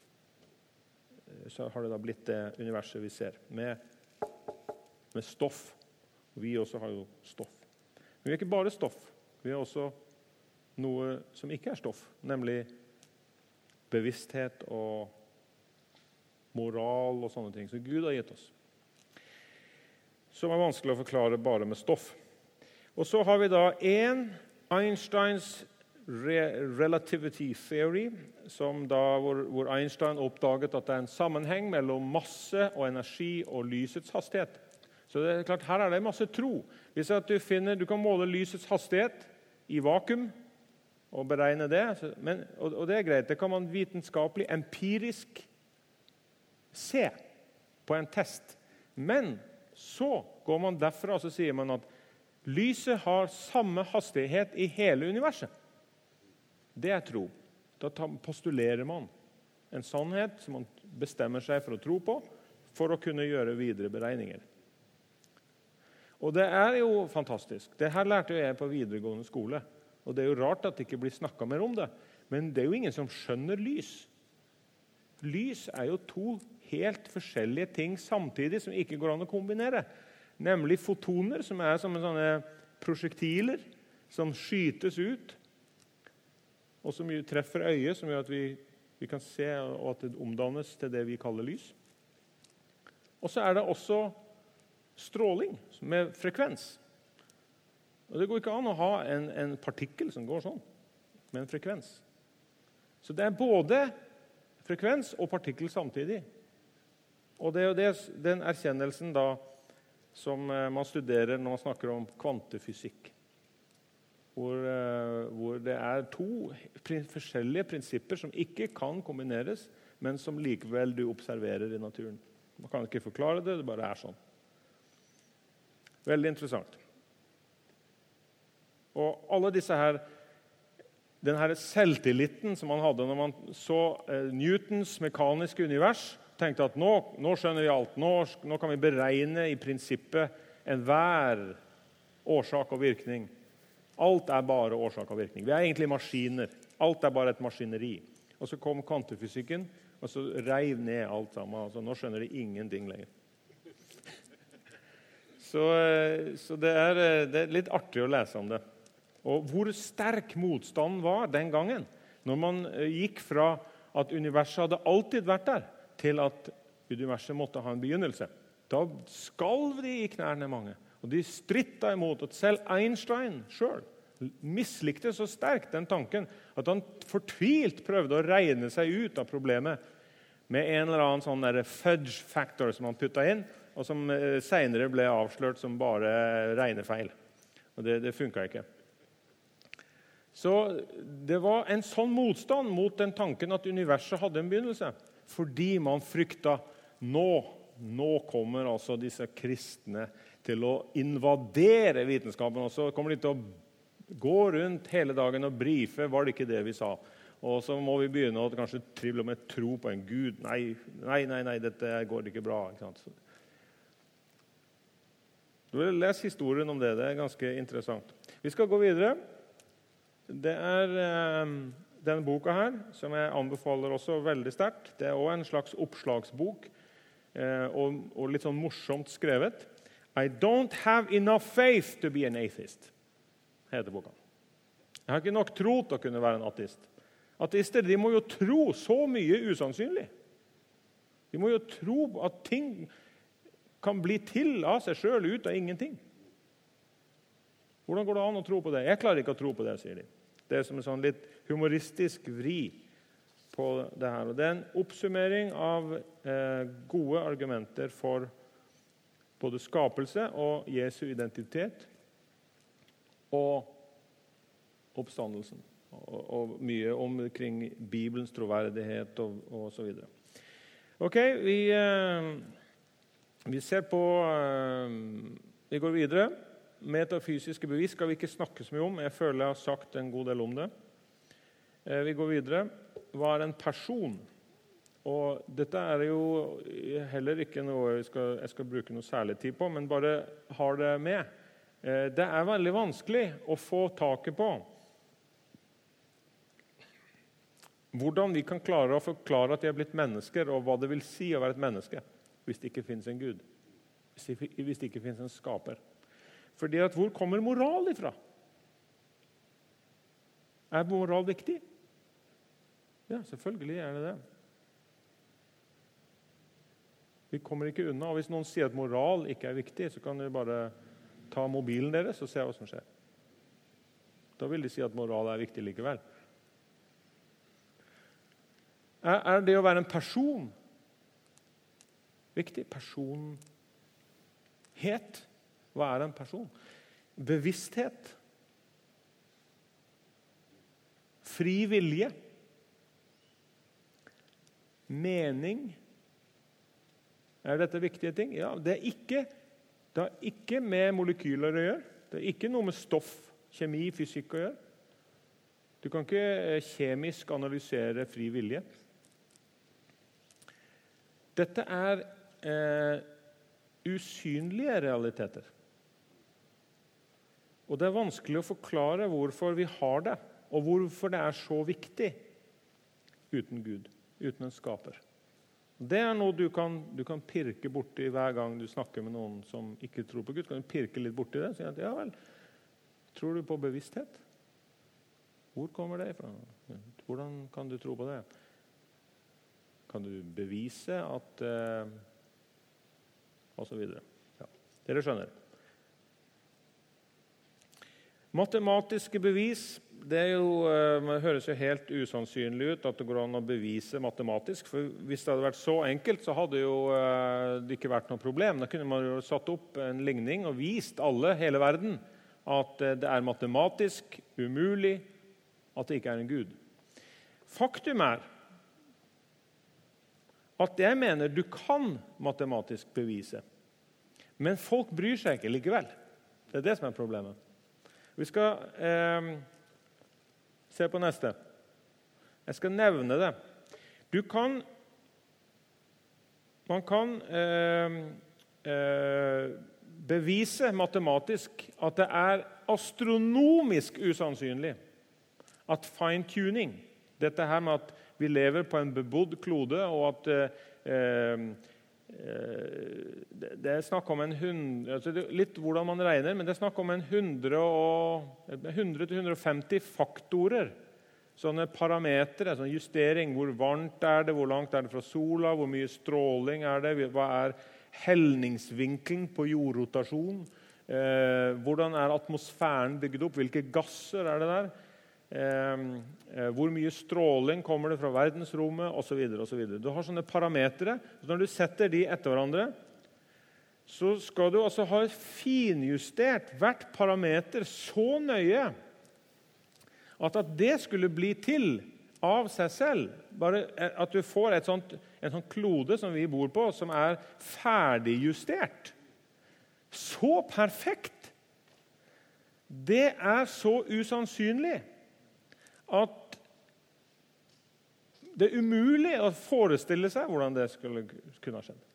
så har det da blitt det universet vi ser, med, med stoff. Vi også har jo stoff. Men vi er ikke bare stoff. Vi har også noe som ikke er stoff, nemlig bevissthet og moral og sånne ting som Gud har gitt oss. Som er vanskelig å forklare bare med stoff. Og så har vi da en Einsteins re- relativity theory, som da, hvor, hvor Einstein oppdaget at det er en sammenheng mellom masse og energi og lysets hastighet. Så det er klart, her er det masse tro. Hvis at du, finner, du kan måle lysets hastighet i vakuum og beregne det, så, men, og, og det er greit, det kan man vitenskapelig, empirisk se på en test. Men så går man derfra og så sier man at Lyset har samme hastighet i hele universet. Det er tro. Da postulerer man en sannhet som man bestemmer seg for å tro på, for å kunne gjøre videre beregninger. Og det er jo fantastisk. Det her lærte jeg på videregående skole. Og det er jo rart at det ikke blir snakket mer om det. Men det er jo ingen som skjønner lys. Lys er jo to helt forskjellige ting samtidig som ikke går an å kombinere. Nemlig fotoner, som er som sånne prosjektiler som skytes ut, og som treffer øyet, som gjør at vi, vi kan se og at det omdannes til det vi kaller lys. Og så er det også stråling med frekvens. Og det går ikke an å ha en, en partikkel som går sånn, med en frekvens. Så det er både frekvens og partikkel samtidig. Og det er jo det, den erkjennelsen da, som man studerer når man snakker om kvantefysikk. Hvor, hvor det er to forskjellige prinsipper som ikke kan kombineres, men som likevel du observerer i naturen. Man kan ikke forklare det, det bare er sånn. Veldig interessant. Og alle disse her, den her selvtilliten som man hadde når man så eh, Newtons mekaniske univers, tenkte at nå, nå skjønner vi alt, nå, nå kan vi beregne i prinsippet enhver årsak og virkning. Alt er bare årsak og virkning. Vi er egentlig maskiner. Alt er bare et maskineri. Og så kom kvantefysikken, og så reiv ned alt sammen. Altså, nå skjønner de ingenting lenger. Så, så det, er, det er litt artig å lese om det. Og hvor sterk motstanden var den gangen, når man gikk fra at universet hadde alltid vært der, til at universet måtte ha en begynnelse. Da skalv de i knærne mange. Og de strittet imot at selv Einstein selv mislikte så sterkt den tanken at han fortvilt prøvde å regne seg ut av problemet med en eller annen sånn der fudge factor som han puttet inn, og som senere ble avslørt som bare regnefeil. Og det, det funket ikke. Så det var en sånn motstand mot den tanken at universet hadde en begynnelse, fordi man fryktet nå, nå kommer altså disse kristne til å invadere vitenskapen, og så kommer de til å gå rundt hele dagen og brife, var det ikke det vi sa? Og så må vi begynne å kanskje til og med tro på en Gud. Nei, nei, nei, nei dette går ikke bra. Ikke sant? Du vil lese historien om det, det er ganske interessant. Vi skal gå videre. Det er eh, denne boka her, som jeg anbefaler også veldig sterkt. Det er også en slags oppslagsbok, eh, og, og litt sånn morsomt skrevet. I don't have enough faith to be an atheist, heter boka. Jeg har ikke nok tro til å kunne være en ateist. Ateister, de må jo tro så mye usannsynlig. De må jo tro at ting kan bli til av seg selv ut av ingenting. Hvordan går det an å tro på det? Jeg klarer ikke å tro på det, sier de. Det er som en sånn litt humoristisk vri på det her. Og det er en oppsummering av eh, gode argumenter for både skapelse og Jesu identitet og oppstandelsen. Og, og mye omkring Bibelens troverdighet og, og så videre. Ok, vi, eh, vi ser på eh, vi går videre. Metafysiske bevis skal vi ikke snakke så mye om. Jeg føler jeg har sagt en god del om det. Eh, vi går videre. Hva er en person? Og dette er jo heller ikke noe jeg skal, jeg skal bruke noe særlig tid på, men bare har det med. Eh, det er veldig vanskelig å få taket på hvordan vi kan klare å forklare at vi er blitt mennesker, og hva det vil si å være et menneske, hvis det ikke finnes en Gud. Hvis det ikke finnes en skaper. Fordi at hvor kommer moral ifra? Er moral viktig? Ja, selvfølgelig er det det. Vi kommer ikke unna, og hvis noen sier at moral ikke er viktig, så kan du bare ta mobilen deres og se hva som skjer. Da vil de si at moral er viktig likevel. Er det å være en person viktig? Personhet. Hva er en person? Bevissthet. Fri vilje. Mening. Er dette viktige ting? Ja, det er ikke, det har ikke med molekyler å gjøre. Det er ikke noe med stoff, kjemi, fysikk å gjøre. Du kan ikke eh, kjemisk analysere fri vilje. Dette er eh, usynlige realiteter. Og det er vanskelig å forklare hvorfor vi har det, og hvorfor det er så viktig uten Gud, uten en skaper. Det er noe du kan, du kan pirke borti hver gang du snakker med noen som ikke tror på Gud. Kan du pirke litt borti det? Si at, ja vel, tror du på bevissthet? Hvor kommer det fra? Hvordan kan du tro på det? Kan du bevise at eh, og så videre. Ja, dere skjønner. Matematiske bevis, det er jo, det høres jo helt usannsynlig ut at det går an å bevise matematisk, for hvis det hadde vært så enkelt, så hadde jo det ikke vært noe problem. Da kunne man jo satt opp en ligning og vist alle, hele verden, at det er matematisk umulig at det ikke er en Gud. Faktum er at jeg mener du kan matematisk bevise, men folk bryr seg ikke likevel. Det er det som er problemet. Vi skal eh, se på neste. Jeg skal nevne det. Du kan, man kan eh, eh, bevise matematisk at det er astronomisk usannsynlig at fine-tuning, dette her med at vi lever på en bebodd klode, og at eh, det er snakk om en hundre, altså det er litt hvordan man regner, men det er snakk om en hundre til hundre og femti faktorer, sånne parametere, sånn justering, hvor varmt er det, hvor langt er det fra sola, hvor mye stråling er det, hva er helningsvinkelen på jordrotasjon, eh, hvordan er atmosfæren bygget opp, hvilke gasser er det der, eh, hvor mye stråling kommer det fra verdensrommet, og så videre, og så videre. Du har sånne parametere, så når du setter de etter hverandre, så skal du altså ha finjustert hvert parameter så nøye at, at det skulle bli til av seg selv, bare at du får et sånt, en sånn klode som vi bor på, som er ferdigjustert. Så perfekt! Det er så usannsynlig at det er umulig å forestille seg hvordan det skulle kunne ha skjedd.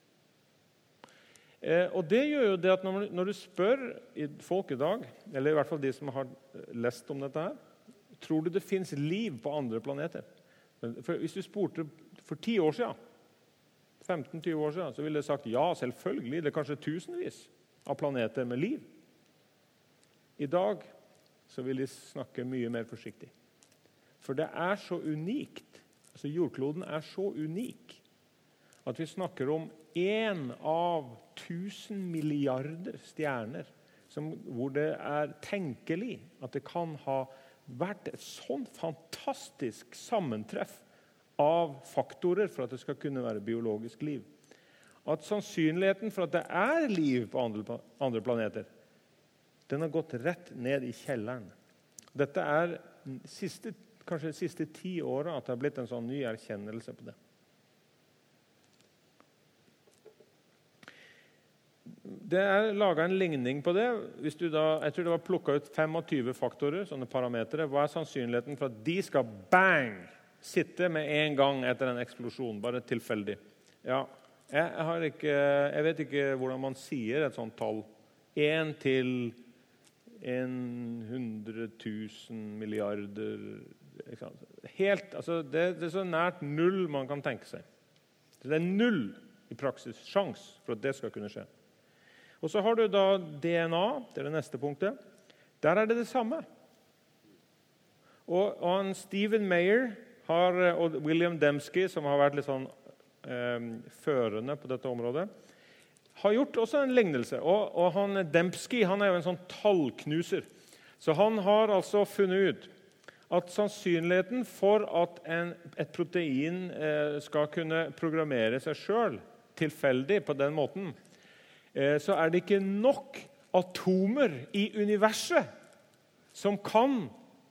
Eh, og det gjør jo det at når, når du spør folk i dag, eller i hvert fall de som har lest om dette her, tror du det finnes liv på andre planeter? For hvis du spurte for ti år siden, femten til tjue år siden, så ville de sagt ja, selvfølgelig, det er kanskje tusenvis av planeter med liv. I dag så vil de snakke mye mer forsiktig. For det er så unikt, altså jordkloden er så unik, at vi snakker om en av tusen milliarder stjerner, som, hvor det er tenkelig at det kan ha vært et sånn fantastisk sammentreff av faktorer for at det skal kunne være biologisk liv. At sannsynligheten for at det er liv på andre, andre planeter, den har gått rett ned i kjelleren. Dette er siste, kanskje de siste ti årene at det har blitt en sånn ny erkjennelse på det. Det er laget en ligning på det. Hvis du da, jeg tror det var plukket ut tjuefem faktorer, sånne parametere. Hva er sannsynligheten for at de skal bang, sitte med en gang etter en eksplosjon, bare tilfeldig? Ja, jeg, har ikke, jeg vet ikke hvordan man sier et sånt tall. En til en hundre tusen milliarder. Helt, altså det, det er så nært null man kan tenke seg. Det er null i praksis, sjans for at det skal kunne skje. Og så har du da D N A, det er det neste punktet. Der er det det samme. Og, og Stephen Meyer har, og William Dembski, som har vært litt sånn eh, førende på dette området, har gjort også en lignelse. Og, og han, Dembski han er jo en sånn tallknuser. Så han har altså funnet ut at sannsynligheten for at en, et protein eh, skal kunne programmere seg selv tilfeldig på den måten, eh, så er det ikke nok atomer i universet som kan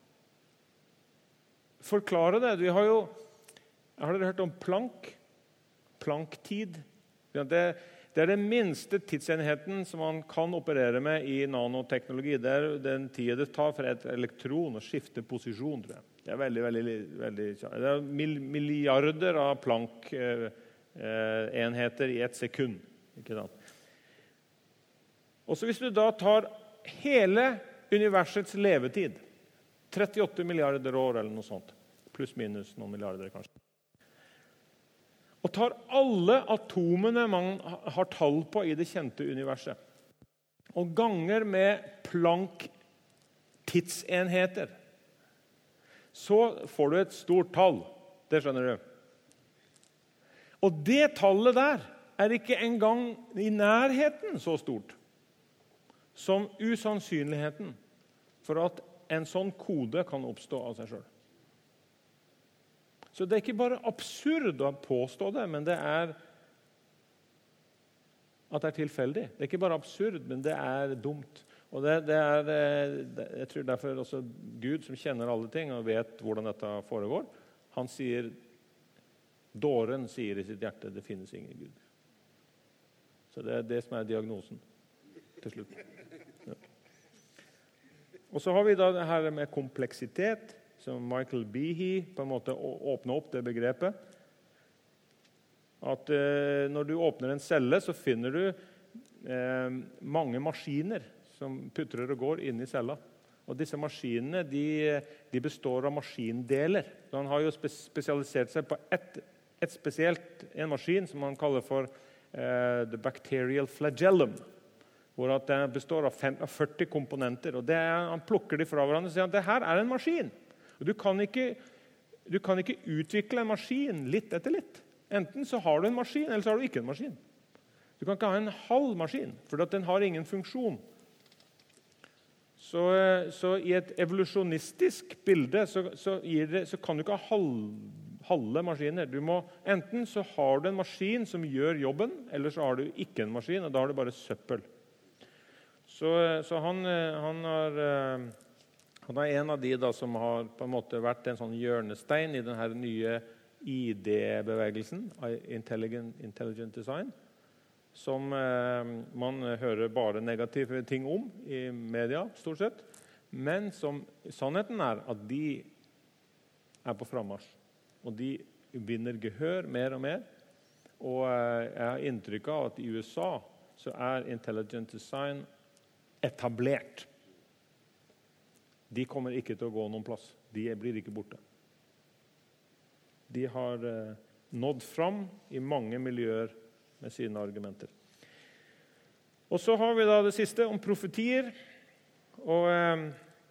forklare det. Vi har jo, har dere hørt om Planck? Planck-tid? Det, det er den minste tidsenheten som man kan operere med i nanoteknologi. Det er den tiden det tar for et elektron å skifte posisjon, tror jeg. Det er veldig, veldig, veldig det er milliarder av Planck-enheter i et sekund. Ikke sant? Og så hvis du da tar hele universets levetid, trettiåtte milliarder år eller noe sånt, pluss minus noen milliarder kanskje, og tar alle atomene man har tall på i det kjente universet, og ganger med Planck-tidsenheter, så får du et stort tall. Det skjønner du. Og det tallet der er ikke engang i nærheten så stort som usannsynligheten for at en sånn kode kan oppstå av seg selv. Så det er ikke bare absurd å påstå det, men det er at det er tilfeldig. Det er ikke bare absurd, men det er dumt. Og det, det er, jeg tror derfor også Gud, som kjenner alle ting og vet hvordan dette foregår, han sier, dåren sier i sitt hjerte, det finnes ingen Gud. Så det er det som er diagnosen til slutt. Ja. Og så har vi da det her med kompleksitet, som Michael Behe på en måte åpner opp det begrepet. At eh, når du åpner en celle, så finner du eh, mange maskiner som putrer og går inn i cella. Og disse maskinene de, de består av maskindeler. Så han har jo spesialisert seg på et, et spesielt, en maskin som han kaller for eh, the bacterial flagellum, hvor at den består av førti komponenter. Og det er, han plukker de fra hverandre og sier at det her er en maskin. Og du kan ikke, du kan ikke utvikle en maskin litt etter litt. Enten så har du en maskin, eller så har du ikke en maskin. Du kan ikke ha en halv maskin, for den har ingen funksjon. Så, så i et evolusjonistisk bilde så, så, gir det, så kan du ikke ha halv, halve maskiner. Du må, enten så har du en maskin som gjør jobben, eller så har du ikke en maskin, og da har du bare søppel. Så, så han, han har... Han er en av de da, som har på en måte vært en sånn hjørnestein i denne nye I D-bevegelsen, Intelligent, Intelligent Design, som eh, man hører bare negative ting om i media, stort sett, men som sannheten er at de er på frammarsj, og de vinner gehør mer og mer, og eh, jeg har inntrykk av at i U S A så er Intelligent Design etablert. De kommer ikke til å gå noen plass. De blir ikke borte. De har eh, nådd fram i mange miljøer med sine argumenter. Og så har vi da det siste om profetier. Og eh,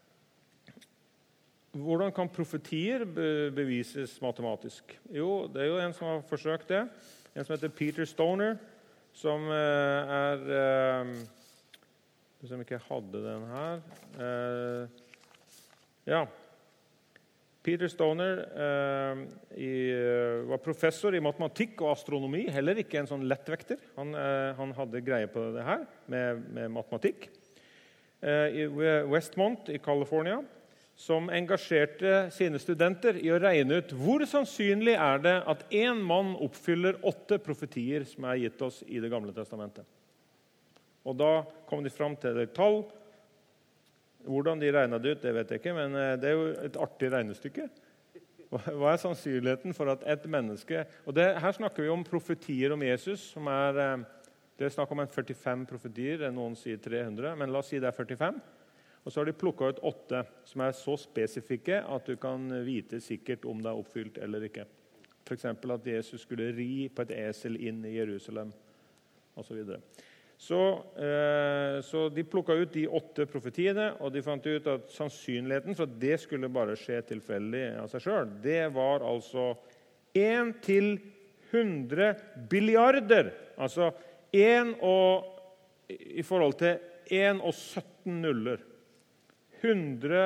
hvordan kan profetier be bevises matematisk? Jo, det er jo en som har forsøkt det. En som heter Peter Stoner, som eh, er... Eh, som ikke hadde den her... Eh, Ja, Peter Stoner eh, i, var professor i matematikk og astronomi, heller ikke en sånn lettvekter. Han, eh, han hadde greie på det her med, med matematikk. Eh, I Westmont i California, som engasjerte sine studenter i å regne ut hvor sannsynlig er det at en mann oppfyller åtte profetier som er gitt oss i det gamle testamentet. Og da kom de fram til et tall. Hvordan de regnet det ut, det vet jeg ikke, men det er jo et artig regnestykke. Hva er sannsynligheten for at et menneske... Og det, her snakker vi om profetier om Jesus, som er... Det er snakk om en førtifem profetier, noen sier tre hundre, men la oss si det er førtifem. Og så har de plukket ut åtte, som er så spesifikke at du kan vite sikkert om det er oppfylt eller ikke. For eksempel at Jesus skulle ri på et esel inn i Jerusalem, og så videre. Så, eh, så de plukket ut de åtte profetiene, og de fant ut at sannsynligheten for at det skulle bare skje tilfeldig av seg selv, det var altså en til hundre billiarder. Altså en og, i forhold til en og sytten nuller. hundre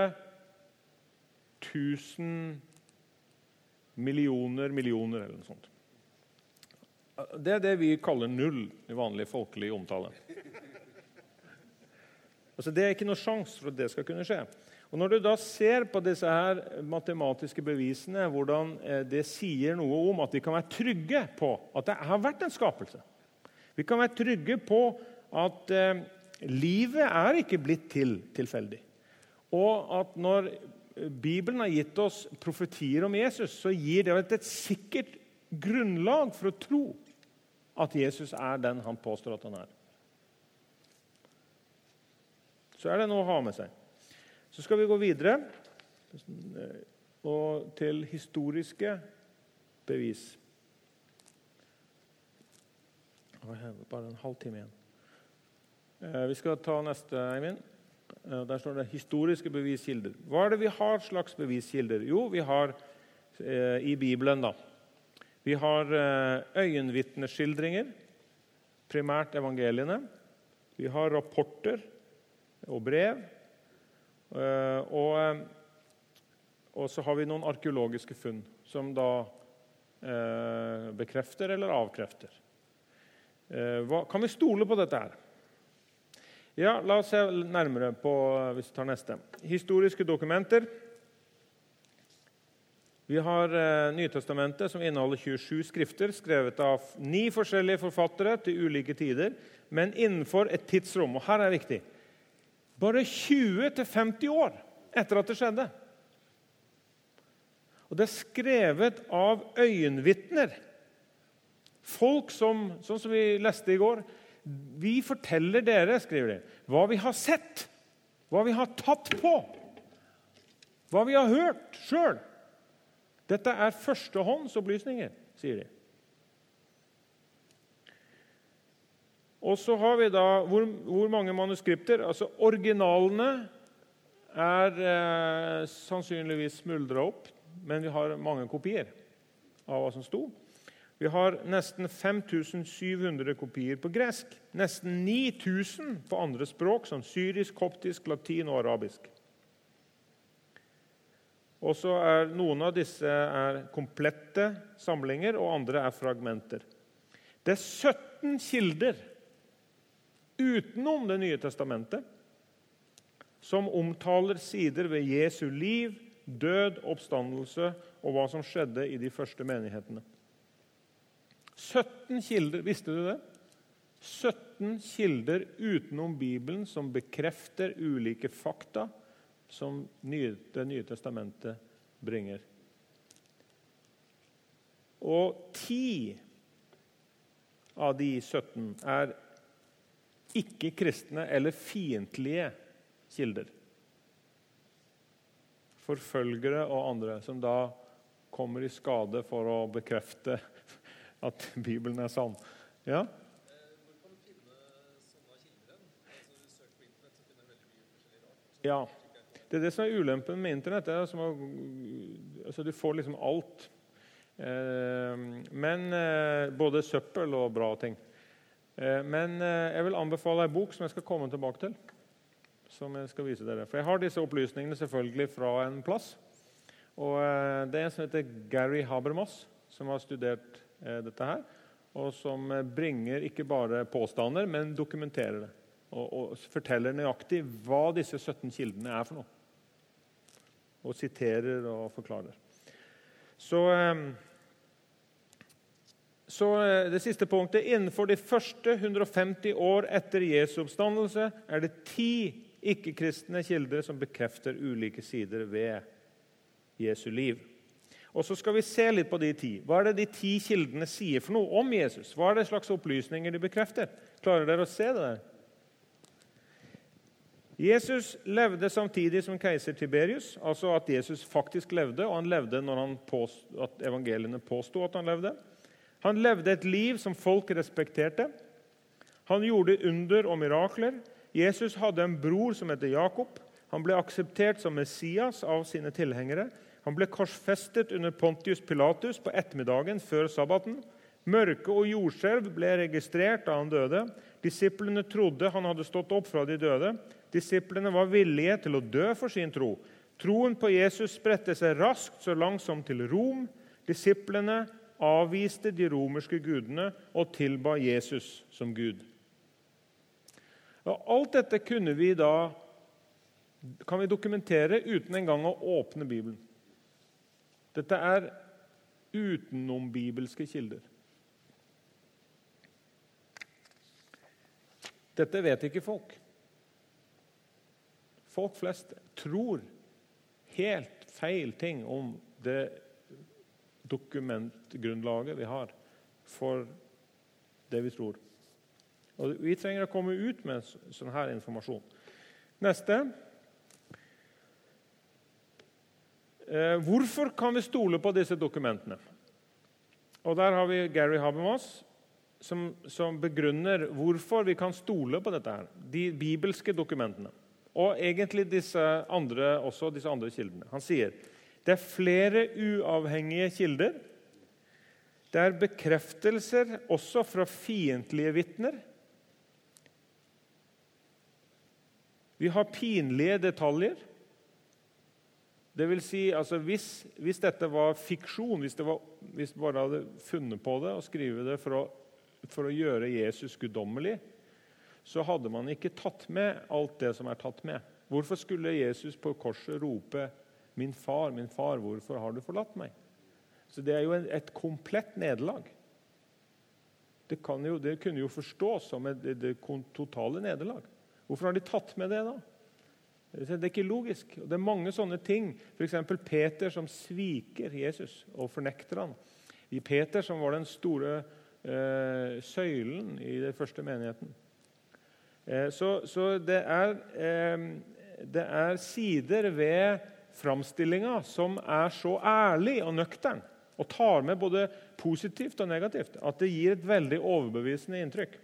tusen millioner millioner eller noe sånt. Det er det vi kaller null i vanlig folkelig omtale. Altså, det er ikke noe sjans for at det skal kunne skje. Og når du da ser på disse her matematiske bevisene, hvordan det sier noe om at vi kan være trygge på at det har vært en skapelse. Vi kan være trygge på at eh, livet er ikke blitt til tilfeldig. Og at når Bibelen har gitt oss profetier om Jesus, så gir det et sikkert grunnlag for å tro at Jesus er den han påstår at han er. Så er det noe å ha med seg. Så skal vi gå videre og til historiske bevis. Jeg har bare en halv time igjen. Vi skal ta neste, Eivind. Der står det historiske beviskilder. Hva er det vi har slags beviskilder? Jo, vi har eh, i Bibelen da. Vi har eh, øyenvitneskildringer, primært evangeliene. Vi har rapporter og brev. Eh, og, og så har vi noen arkeologiske funn som da eh, bekrefter eller avkrefter. Eh, hva, kan vi stole på dette her? Ja, la oss se nærmere på, hvis vi tar neste. Historiske dokumenter. Vi har eh, Nytestamentet, som inneholder tjuesju skrifter, skrevet av ni forskjellige forfattere til ulike tider, men innenfor et tidsrom. Og her er det viktig. Bare tjue til femti år etter at det skjedde. Og det er skrevet av øyenvitner. Folk som, sånn som vi leste i går, vi forteller dere, skriver de, hva vi har sett, hva vi har tatt på, hva vi har hørt selv. Dette er førstehåndsopplysninger, sier de. Og så har vi da, hvor, hvor mange manuskripter? Altså originalene er eh, sannsynligvis smuldret opp, men vi har mange kopier av hva som sto. Vi har nesten fem tusen syv hundre kopier på gresk, nesten ni tusen på andre språk, som syrisk, koptisk, latin og arabisk. Og så er noen av disse er komplette samlinger, og andre er fragmenter. Det er sytten kilder utenom det nye testamentet som omtaler sider ved Jesu liv, død, oppstandelse og hva som skjedde i de første menighetene. sytten kilder, visste du det? sytten kilder utenom Bibelen som bekrefter ulike fakta som Det nye testamentet bringer. Og ti av de sytten er ikke-kristne eller fiendtlige kilder. Forfølgere og andre som da kommer i skade for å bekrefte at Bibelen er sann. Ja? Hvor kan du finne sånne kilder? Altså, du søker på internett, så finner du veldig mye forskjellig rart. Ja. Det er det som er ulempen med internett. Det er som å, altså, du får liksom alt. Eh, men eh, både søppel og bra ting. Eh, men eh, jeg vil anbefale en bok som jeg skal komme tilbake til, som jeg skal vise dere. For jeg har disse opplysningene selvfølgelig fra en plass. Og eh, det er en som heter Gary Habermas, som har studert eh, dette her, og som bringer ikke bare påstander, men dokumenterer det. Og, og forteller nøyaktig hva disse sytten kildene er for noe. Og siterer og forklarer. Så, så det siste punktet, innenfor de første hundre og femti år etter Jesu oppstandelse, er det ti ikke-kristne kilder som bekrefter ulike sider ved Jesu liv. Og så skal vi se litt på de ti. Hva er det de ti kildene sier for noe om Jesus? Hva er det slags opplysninger de bekrefter? Klarer dere å se det der? Jesus levde samtidig som keiser Tiberius, altså at Jesus faktisk levde, og han levde når han påst, at evangeliene påstod at han levde. Han levde et liv som folk respekterte. Han gjorde under og mirakler. Jesus hadde en bror som heter Jakob. Han ble akseptert som Messias av sine tilhengere. Han ble korsfestet under Pontius Pilatus på ettermiddagen før sabbaten. Mørke og jordskjelv ble registrert da han døde. Disiplene trodde han hadde stått opp fra de døde. Disiplene var villige til å dø for sin tro. Troen på Jesus spredte seg raskt så langsomt til Rom. Disiplene avviste de romerske gudene og tilba Jesus som Gud. Og alt dette kunne vi da, kan vi dokumentere uten en gang å åpne Bibelen. Dette er utenom bibelske kilder. Dette vet ikke folk. Folk flest tror helt feil ting om det dokumentgrunnlaget vi har for det vi tror. Og vi trenger å komme ut med sånn her informasjon. Neste. Eh, hvorfor kan vi stole på disse dokumentene? Og der har vi Gary Habermas, som, som begrunner hvorfor vi kan stole på dette her. De bibelske dokumentene. Og egentlig disse andre, også disse andre kildene. Han sier, det er flere uavhengige kilder. Det er bekreftelser også fra fiendtlige vittner. Vi har pinlige detaljer. Det vil si, altså hvis, hvis dette var fiksjon, hvis det var, hvis bare hadde funnet på det og skrive det for å, for å gjøre Jesus guddommelig, så hadde man ikke tatt med alt det som er tatt med. Hvorfor skulle Jesus på korset rope, min far, min far, hvorfor har du forlatt meg? Så det er jo et komplett nederlag. Det, kan jo, det kunne jo forstås som et, et, et totale nederlag. Hvorfor har de tatt med det da? Det er ikke logisk. Det er mange sånne ting. For eksempel Peter som sviker Jesus og fornekter han. I Peter som var den store eh, søylen i den første menigheten. Eh, så, så det, er, eh, det er sider ved framstillingen som er så ærlig og nøktern, og tar med både positivt og negativt, at det gir et veldig overbevisende inntrykk.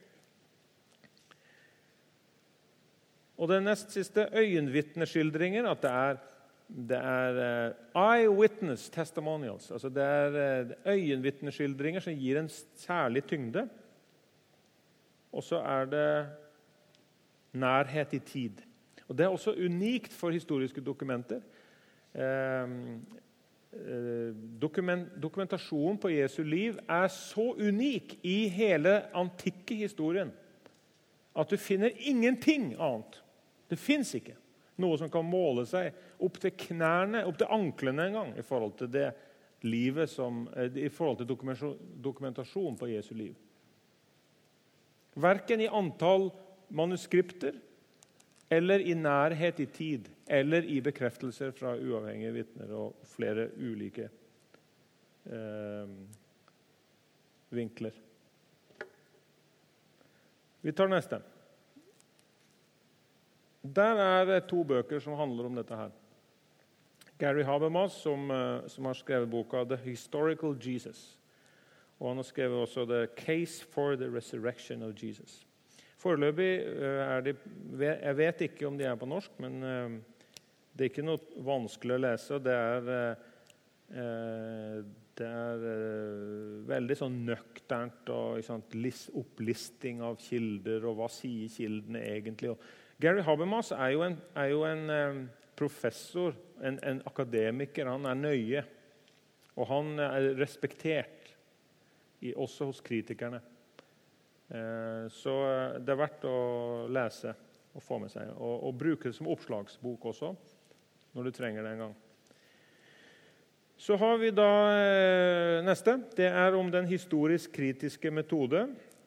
Og det nest siste, øyenvittneskildringer, at det er, det er uh, eyewitness testimonials. Altså det er uh, øyenvittneskildringer som gir en særlig tyngde. Og så er det nærhet i tid. Og det er også unikt for historiske dokumenter. Uh, uh, dokument, dokumentasjonen på Jesu liv er så unik i hele antikke historien at du finner ingenting annet. Det finnes ikke noe som kan måle seg opp til knærne, opp til anklene en gang, i forhold til det livet som, i forhold til dokumentasjon på Jesu liv. Hverken i antall manuskripter, eller i nærhet i tid, eller i bekreftelser fra uavhengige vittner og flere ulike eh, vinkler. Vi tar neste. Der er det to bøker som handler om dette her. Gary Habermas, som, som har skrevet boka The Historical Jesus. Og han har skrevet også The Case for the Resurrection of Jesus. Foreløpig er de, jeg vet ikke om de er på norsk, men det er ikke noe vanskelig å lese. Det er, det er veldig sånn nøkternt og sant, opplisting av kilder, og hva sier kildene egentlig, og Gary Habermas er jo en, er jo en eh, professor, en, en akademiker. Han er nøye, og han er respektert, i, også hos kritikerne. Eh, så det er verdt å lese og få med seg, og, og bruke det som oppslagsbok også, når du trenger det en gang. Så har vi da eh, neste. Det er om den historisk-kritiske metode,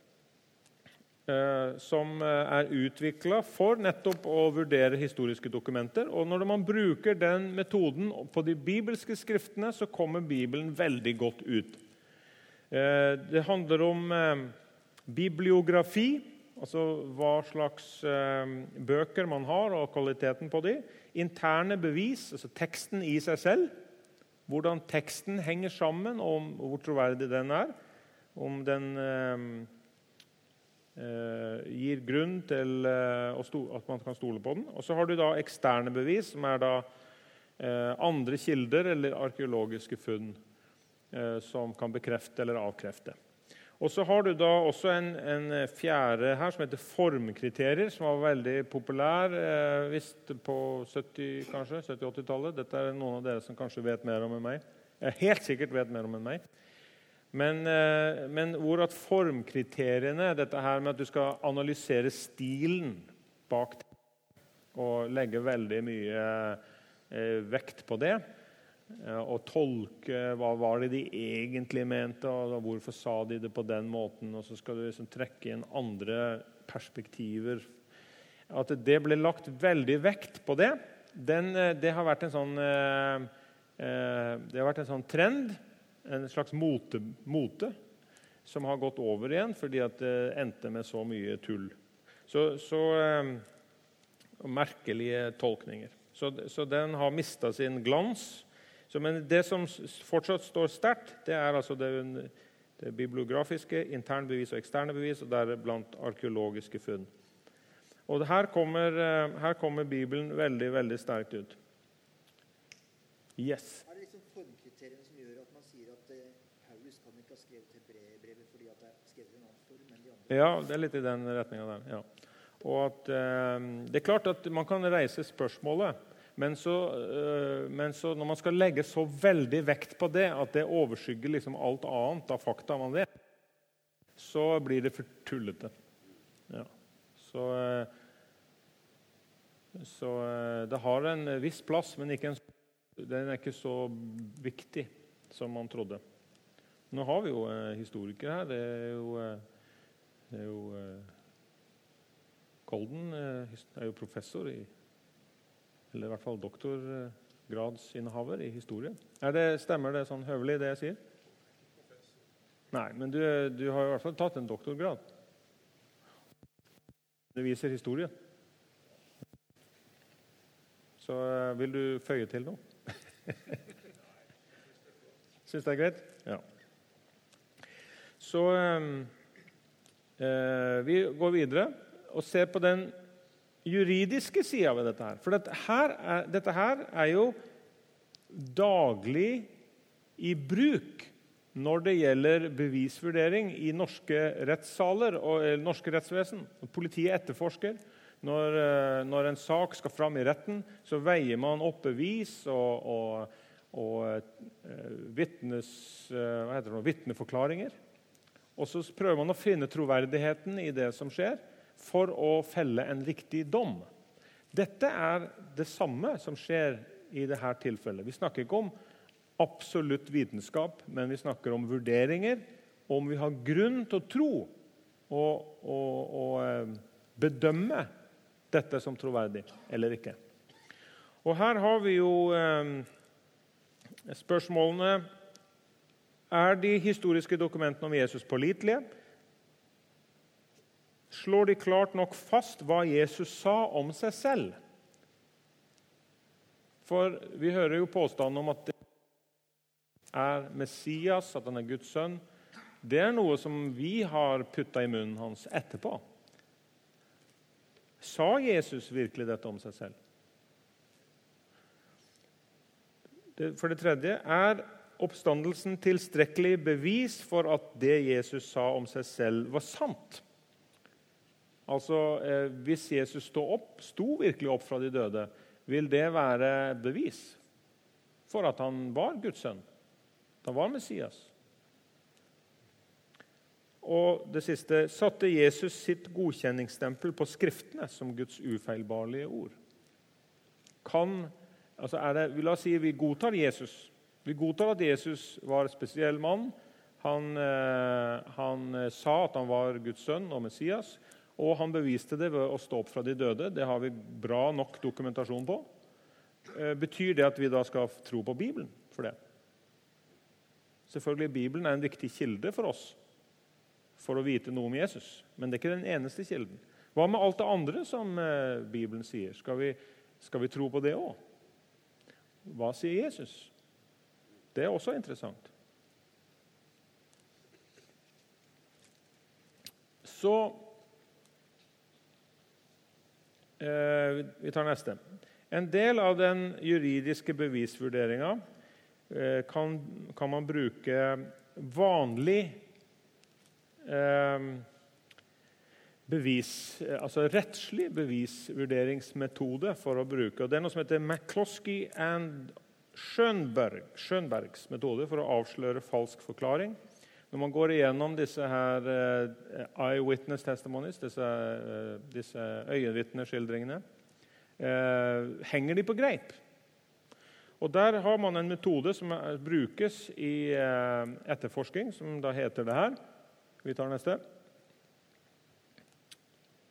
som er utviklet for nettopp å vurdere historiske dokumenter. Og når man bruker den metoden på de bibelske skriftene, så kommer Bibelen veldig godt ut. Det handler om bibliografi, altså hva slags bøker man har og kvaliteten på de. Interne bevis, altså teksten i seg selv. Hvordan teksten henger sammen, og hvor troverdig den er. Om den Uh, gir grunn til uh, at man kan stole på den. Og så har du da eksterne bevis, som er da uh, andre kilder eller arkeologiske funn uh, som kan bekrefte eller avkrefte. Og så har du da også en, en fjerde her som heter formkriterier, som var veldig populær uh, visst på sytti, kanskje, sytti-åttitallet. Dette er noen av dere som kanskje vet mer om enn meg. Jeg helt sikkert vet mer om enn meg. Men, men hvor at formkriteriene, dette her med at du skal analysere stilen bak det, og legge veldig mye eh, vekt på det, og tolke hva var det de egentlig mente, og hvorfor sa de det på den måten, og så skal du liksom trekke inn andre perspektiver. At det ble lagt veldig vekt på det, den, det har vært en sånn, det har vært en sånn trend, en slags mote, mote som har gått over igjen fordi at det endte med så mye tull. Så, så merkelige tolkninger. Så, så den har mistet sin glans. Så, men det som fortsatt står sterkt, det er altså det, det bibliografiske, internbevis og eksterne bevis, og deriblant arkeologiske funn. Og her kommer, her kommer Bibelen veldig, veldig sterkt ut. Yes. Er det liksom formkriteriene som gjør at man sier at eh, Paulus kan ikke ha skrevet hebreerbrevet fordi at det er skrevet i en annen form enn de andre? Ja, det er litt i den retningen der, ja. Og at, eh, det er klart at man kan reise spørsmålet, men så, eh, men så når man skal legge så veldig vekt på det, at det overskygger liksom alt annet av fakta man vet, så blir det for tullete. Ja. Så, så det har en viss plass, men ikke en, den er ikke så viktig som man trodde. Nå har vi jo historikere her. Det er jo, det er jo Kolden er jo professor i, eller i hvert fall doktorgradsinnehaver i historie. Er det, stemmer det sånn høvelig det jeg sier? Nei, men du, du har i hvert fall tatt en doktorgrad. Det viser historie. Så uh, vil du føye til noe? Synes det er greit? Ja. Så um, uh, vi går videre og ser på den juridiske siden ved dette her. For dette her er, dette her er jo daglig i bruk når det gjelder bevisvurdering i norske rettssaler og eh, norske rettsvesen. Politiet etterforsker. Når, eh, når en sak skal fram i retten, så veier man opp bevis og, og, og eh, vittnes, eh, hva heter det, vittneforklaringer. Og så prøver man å finne troverdigheten i det som skjer, for å felle en riktig dom. Dette er det samme som skjer i dette tilfellet. Vi snakker ikke om absolutt vitenskap, men vi snakker om vurderinger, om vi har grunn til å tro og, og, og bedømme dette som troverdig eller ikke. Og her har vi jo eh, spørsmålene: er de historiske dokumentene om Jesus pålitelige? Slår de klart nok fast hva Jesus sa om seg selv? For vi hører jo påstanden om at det er Messias, at han er Guds sønn. Det er noe som vi har puttet i munnen hans etterpå. Sa Jesus virkelig dette om seg selv? For det tredje, er oppstandelsen tilstrekkelig bevis for at det Jesus sa om seg selv var sant? Altså, eh, hvis Jesus sto opp, sto virkelig opp fra de døde, vil det være bevis for at han var Guds sønn? Han var Messias. Og det siste, satte Jesus sitt godkjenningsstempel på skriftene som Guds ufeilbarlige ord? Kan, altså er det, la oss si vi godtar Jesus. Vi godtar at Jesus var en spesiell mann. Han, eh, han sa at han var Guds sønn og Messias, og han beviste det ved å stå opp fra de døde. Det har vi bra nok dokumentasjon på. Eh, betyr det at vi da skal tro på Bibelen for det? Selvfølgelig, Bibelen er en viktig kilde for oss for å vite noe om Jesus, men det er ikke den eneste kilden. Hva med alt det andre som eh, Bibelen sier? Skal vi, skal vi tro på det også? Hva sier Jesus? Det er også interessant. Så eh, vi tar neste. En del av den juridiske bevisvurderingen Kan, kan man bruke vanlig eh, bevis, altså rettslig bevisvurderingsmetode for å bruke. Og det er noe som heter McCloskey and Schönberg, Schönbergs metode for å avsløre falsk forklaring. Når man går igjennom disse her eh, eyewitness testimonies, disse, eh, disse øyenvitneskildringene, eh, henger de på greip. Og der har man en metode som brukes i etterforskning, som da heter det her. Vi tar neste.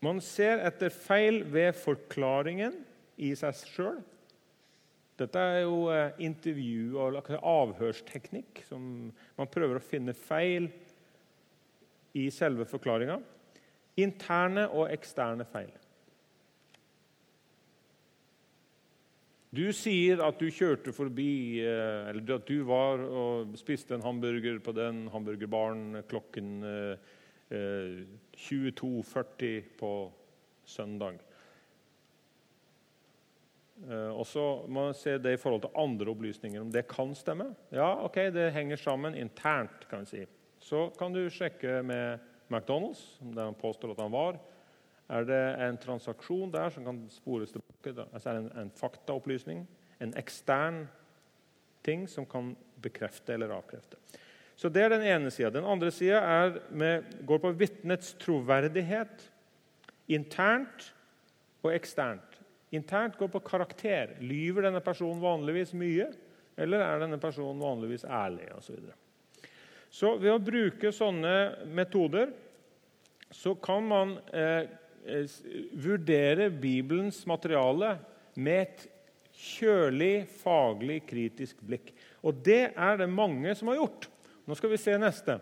Man ser etter feil ved forklaringen i seg selv. Dette er jo intervju og avhørsteknikk, som man prøver å finne feil i selve forklaringen. Interne og eksterne feil. Du sier at du kjørte forbi, eller at du var og spiste en hamburger på den hamburgerbaren klokken tjueto førti på søndag. Og så må man se det i forhold til andre opplysninger, om det kan stemme. Ja, ok, det henger sammen internt, kan vi si. Så kan du sjekke med McDonald's, der han påstår at han var. Er det en transaksjon der som kan spores tilbake? Altså er det en, en faktaopplysning, en ekstern ting som kan bekrefte eller avkrefte. Så det er den ene siden. Den andre siden er med, går på vittnets troverdighet, internt og eksternt. Internt går på karakter. Lyver denne personen vanligvis mye, eller er denne personen vanligvis ærlig, og så videre. Så ved å bruke sånne metoder, så kan man eh, vurdere Bibelens materiale med et kjølig, faglig, kritisk blikk. Og det er det mange som har gjort. Nå skal vi se neste.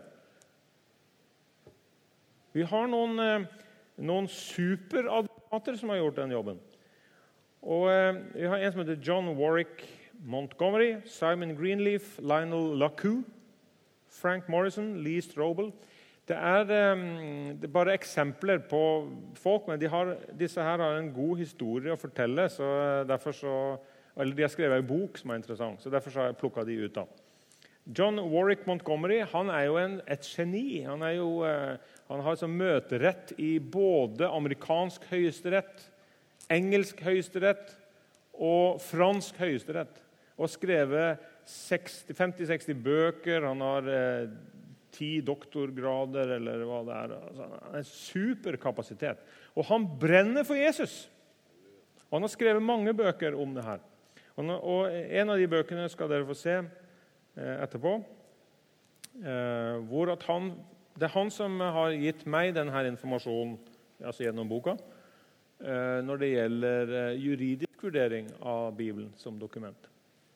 Vi har noen, noen superadvokater som har gjort den jobben. Og vi har en som heter John Warwick Montgomery, Simon Greenleaf, Lionel LaCoux, Frank Morrison, Lee Strobel. Det er, det er bare eksempler på folk, men de har, disse her har en god historie å fortelle, så derfor så, eller de har skrevet en bok som er interessant, så derfor så har jeg plukket de ut av. John Warwick Montgomery, han er jo en, et geni. Han, er jo, han har som møterett i både amerikansk høyesterett, engelsk høyesterett og fransk høyesterett, og skrevet femti seksti bøker. Han har ti doktorgrader, eller hva det er. Altså, en superkapasitet. Og han brenner for Jesus. Og han har skrevet mange bøker om det her. Og, og en av de bøkene skal dere få se eh, etterpå. Eh, hvor at han, det er han som har gitt meg denne informasjonen, altså gjennom boka, eh, når det gjelder eh, juridisk vurdering av Bibelen som dokument.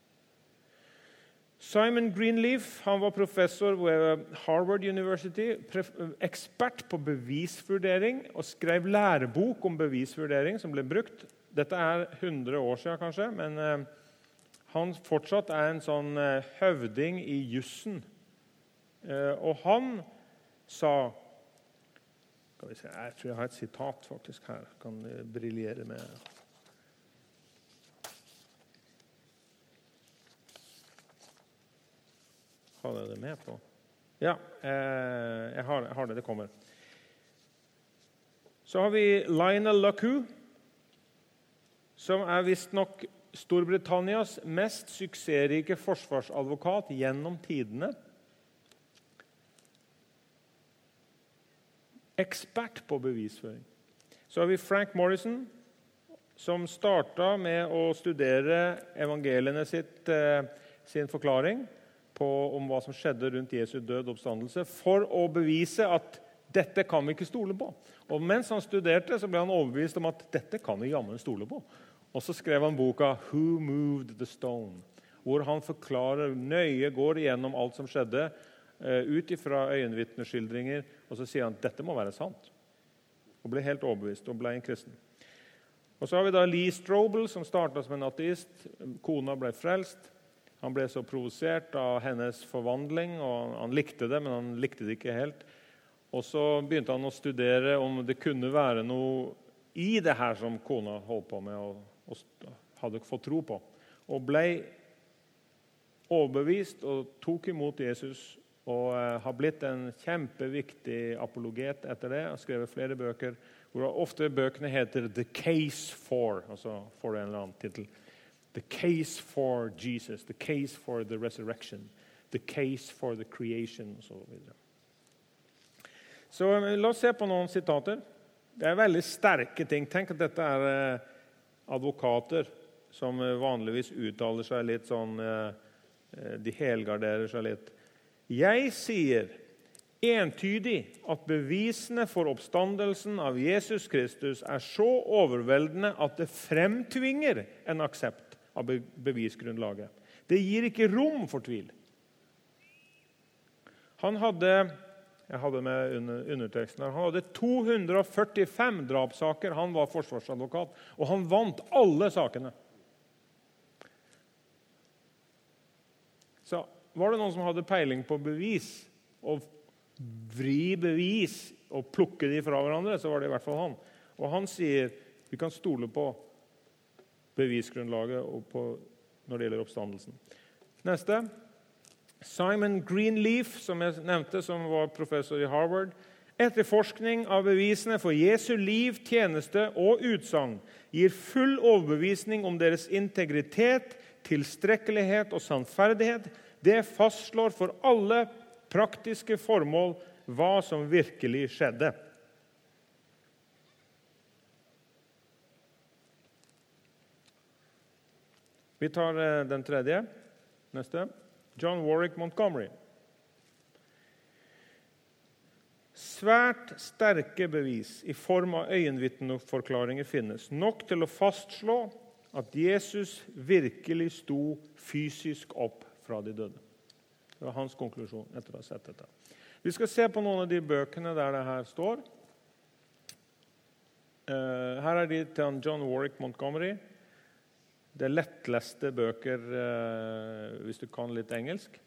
Simon Greenleaf, han var professor ved Harvard University, ekspert på bevisvurdering, og skrev lærebok om bevisvurdering som ble brukt. Dette er hundre år siden kanskje, men eh, han fortsatt er en sånn eh, høvding i jussen. Eh, og han sa, skal vi se, jeg tror jeg har et sitat faktisk her, kan briljere med. Har dere det med på? Ja, eh, jeg, har, jeg har det, det kommer. Så har vi Lionel LaCoux, som er vist nok Storbritannias mest suksessrike forsvarsadvokat gjennom tidene. Ekspert på bevisføring. Så har vi Frank Morrison, som startet med å studere evangeliene sitt, eh, sin forklaring, på om hva som skjedde rundt Jesu død oppstandelse, for å bevise at dette kan vi ikke stole på. Og mens han studerte, så ble han overbevist om at dette kan vi jammen stole på. Og så skrev han boka «Who Moved the Stone?», hvor han forklarer nøye, går igjennom alt som skjedde, ut ifra øyenvitneskildringer, og så sier han at dette må være sant. Og ble helt overbevist, og ble en kristen. Og så har vi da Lee Strobel, som startet som en ateist. Kona ble frelst. Han ble så provosert av hennes forvandling, og han likte det, men han likte det ikke helt. Og så begynte han å studere om det kunne være noe i det her som kona holdt på med og, og hadde fått tro på. Og ble overbevist og tok imot Jesus og eh, har blitt en kjempeviktig apologet etter det. Han har skrevet flere bøker, hvor ofte bøkene heter «The Case for», altså for en eller annen titel. The case for Jesus, the case for the resurrection, the case for the creation, og så videre. Så la oss se på noen sitater. Det er veldig sterke ting. Tenk at dette er eh, advokater som vanligvis uttaler seg litt sånn, eh, de helgarderer seg litt. Jeg sier, entydig at bevisene for oppstandelsen av Jesus Kristus er så overveldende at det fremtvinger en aksept av bevisgrunnlaget. Det gir ikke rom for tvil. Han hadde, jeg hadde med under, underteksten her, han hadde to hundre og førtifem drapssaker. Han var forsvarsadvokat, og han vant alle sakene. Så var det noen som hadde peiling på bevis, og vri bevis og plukke de fra hverandre, så var det i hvert fall han. Og han sier vi kan stole på bevisgrunnlaget og på, når det gjelder oppstandelsen. Neste. Simon Greenleaf, som jeg nevnte, som var professor i Harvard. Etterforskning av bevisene for Jesu liv, tjeneste og utsagn gir full overbevisning om deres integritet, tilstrekkelighet og sannferdighet. Det fastslår for alle praktiske formål hva som virkelig skjedde. Vi tar den tredje. Neste. John Warwick Montgomery. Svært sterke bevis i form av øyenvitneforklaringer finnes, nok til å fastslå at Jesus virkelig sto fysisk opp fra de døde. Det var hans konklusjon etter å ha sett dette. Vi skal se på noen av de bøkene der det her står. Uh, her er de til John Warwick Montgomery. Det er lettleste bøker uh, hvis du kan litt engelsk.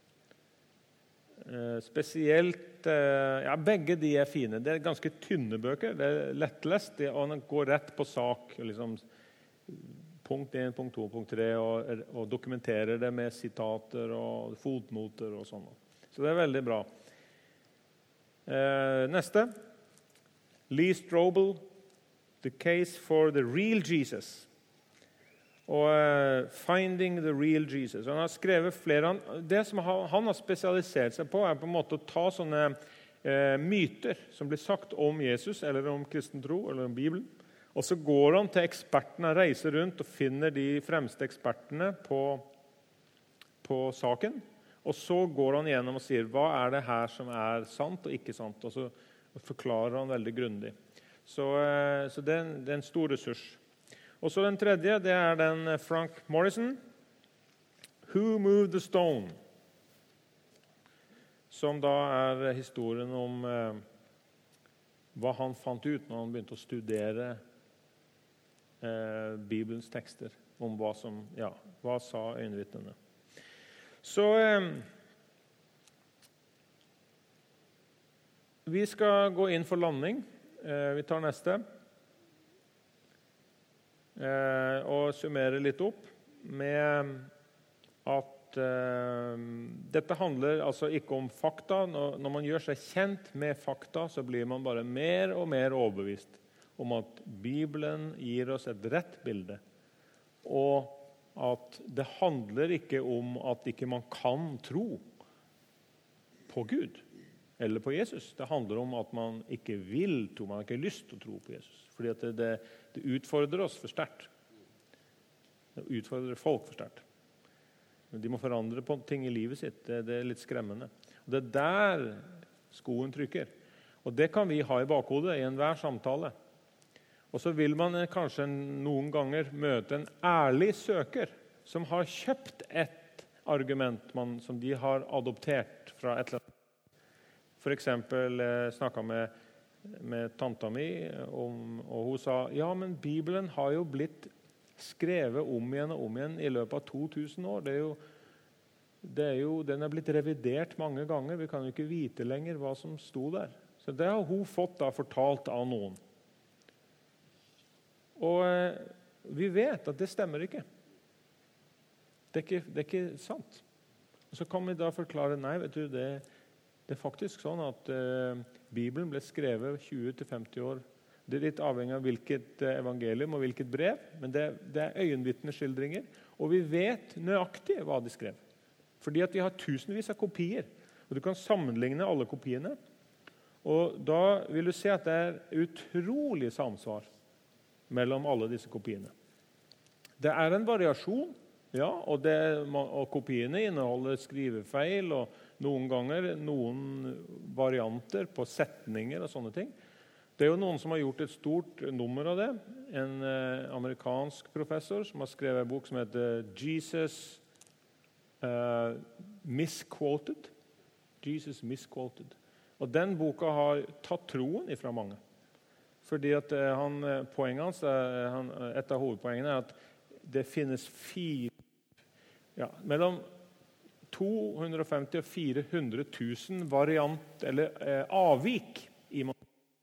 Uh, spesielt, uh, ja, begge de er fine. Det er ganske tynne bøker. Det er lettlest, det, og den går rett på sak. Liksom, punkt én, punkt to, punkt tre, og, og dokumenterer det med sitater og fotnoter og sånn. Så det er veldig bra. Uh, neste. Lee Strobel, The Case for the Real Jesus. Og uh, Finding the Real Jesus. Han har skrevet flere, det som han, han har spesialisert seg på er på en måte å ta sånne uh, myter som blir sagt om Jesus, eller om kristen tro, eller om Bibelen. Og så går han til ekspertene, reiser rundt og finner de fremste ekspertene på, på saken. Og så går han gjennom og sier, hva er det her som er sant og ikke sant? Og så forklarer han veldig grundig. Så, uh, så det, er en, det er en stor ressurs. Og så den tredje, det er den Frank Morison, Who Moved the Stone? Som da er historien om eh, hva han fant ut når han begynte å studere eh, Bibelens tekster, om hva som, ja, hva sa øyenvitnene. Så eh, vi skal gå inn for landing. Eh, vi tar neste. Eh, og summere litt opp med at eh, dette handler altså ikke om fakta. Når, når man gjør seg kjent med fakta, så blir man bare mer og mer overbevist om at Bibelen gir oss et rett bilde. Og at det handler ikke om at ikke man kan tro på Gud eller på Jesus. Det handler om at man ikke vil tro, man har ikke lyst til å tro på Jesus. Fordi at det, det, det utfordrer oss for sterkt. Det utfordrer folk for sterkt. De må forandre på ting i livet sitt. Det, det er litt skremmende. Og det er der skoen trykker. Og det kan vi ha i bakhodet i enhver samtale. Og så vil man kanskje noen ganger møte en ærlig søker som har kjøpt et argument man, som de har adoptert fra et eller annet. For eksempel eh, snakket med med tanta mi, om, og hun sa, ja, men Bibelen har jo blitt skrevet om igjen og om igjen i løpet av to tusen år. Det er jo, det er jo, den er blitt revidert mange ganger. Vi kan jo ikke vite lenger hva som sto der. Så det har hun fått da fortalt av noen. Og eh, vi vet at det stemmer ikke. Det er ikke, det er ikke sant. Og så kan vi da forklare, nei, vet du, det Det er faktisk sånn at eh, Bibelen ble skrevet tjue til femti år. Det er litt avhengig av hvilket eh, evangelium og hvilket brev, men det, det er øyenvitneskildringer, og vi vet nøyaktig hva de skrev. Fordi at de har tusenvis av kopier, og du kan sammenligne alle kopiene, og da vil du se at det er utrolig samsvar mellom alle disse kopiene. Det er en variasjon, ja, og, det, og kopiene inneholder skrivefeil, og noen ganger noen varianter på setninger og sånne ting. Det er jo noen som har gjort et stort nummer av det. En eh, amerikansk professor som har skrevet en bok som heter Jesus eh, Misquoted. Jesus Misquoted. Og den boka har tatt troen ifra mange. Fordi at eh, han, poenget hans, er, han, et av hovedpoengene er at det finnes fire, ja, mellom to hundre og femti og fire hundre tusen variant, eller eh, avvik i måten.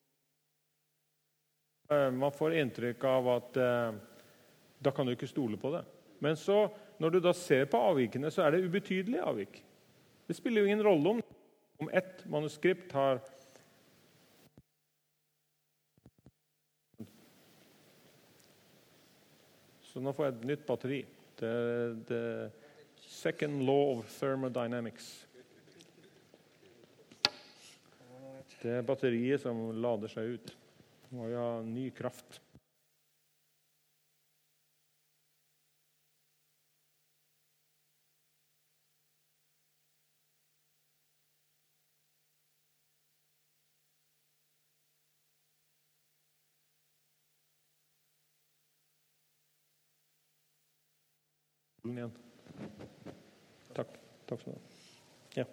Man får inntrykk av at eh, da kan du ikke stole på det. Men så, når du da ser på avvikene, så er det ubetydelige avvik. Det spiller jo ingen rolle om, om ett manuskript har Så nå får jeg et nytt batteri. Det er the second law of thermodynamics. Det er batteriet som lader seg ut. Må jo ha ny kraft. Igjen. Takk. Takk skal du ha. Ja.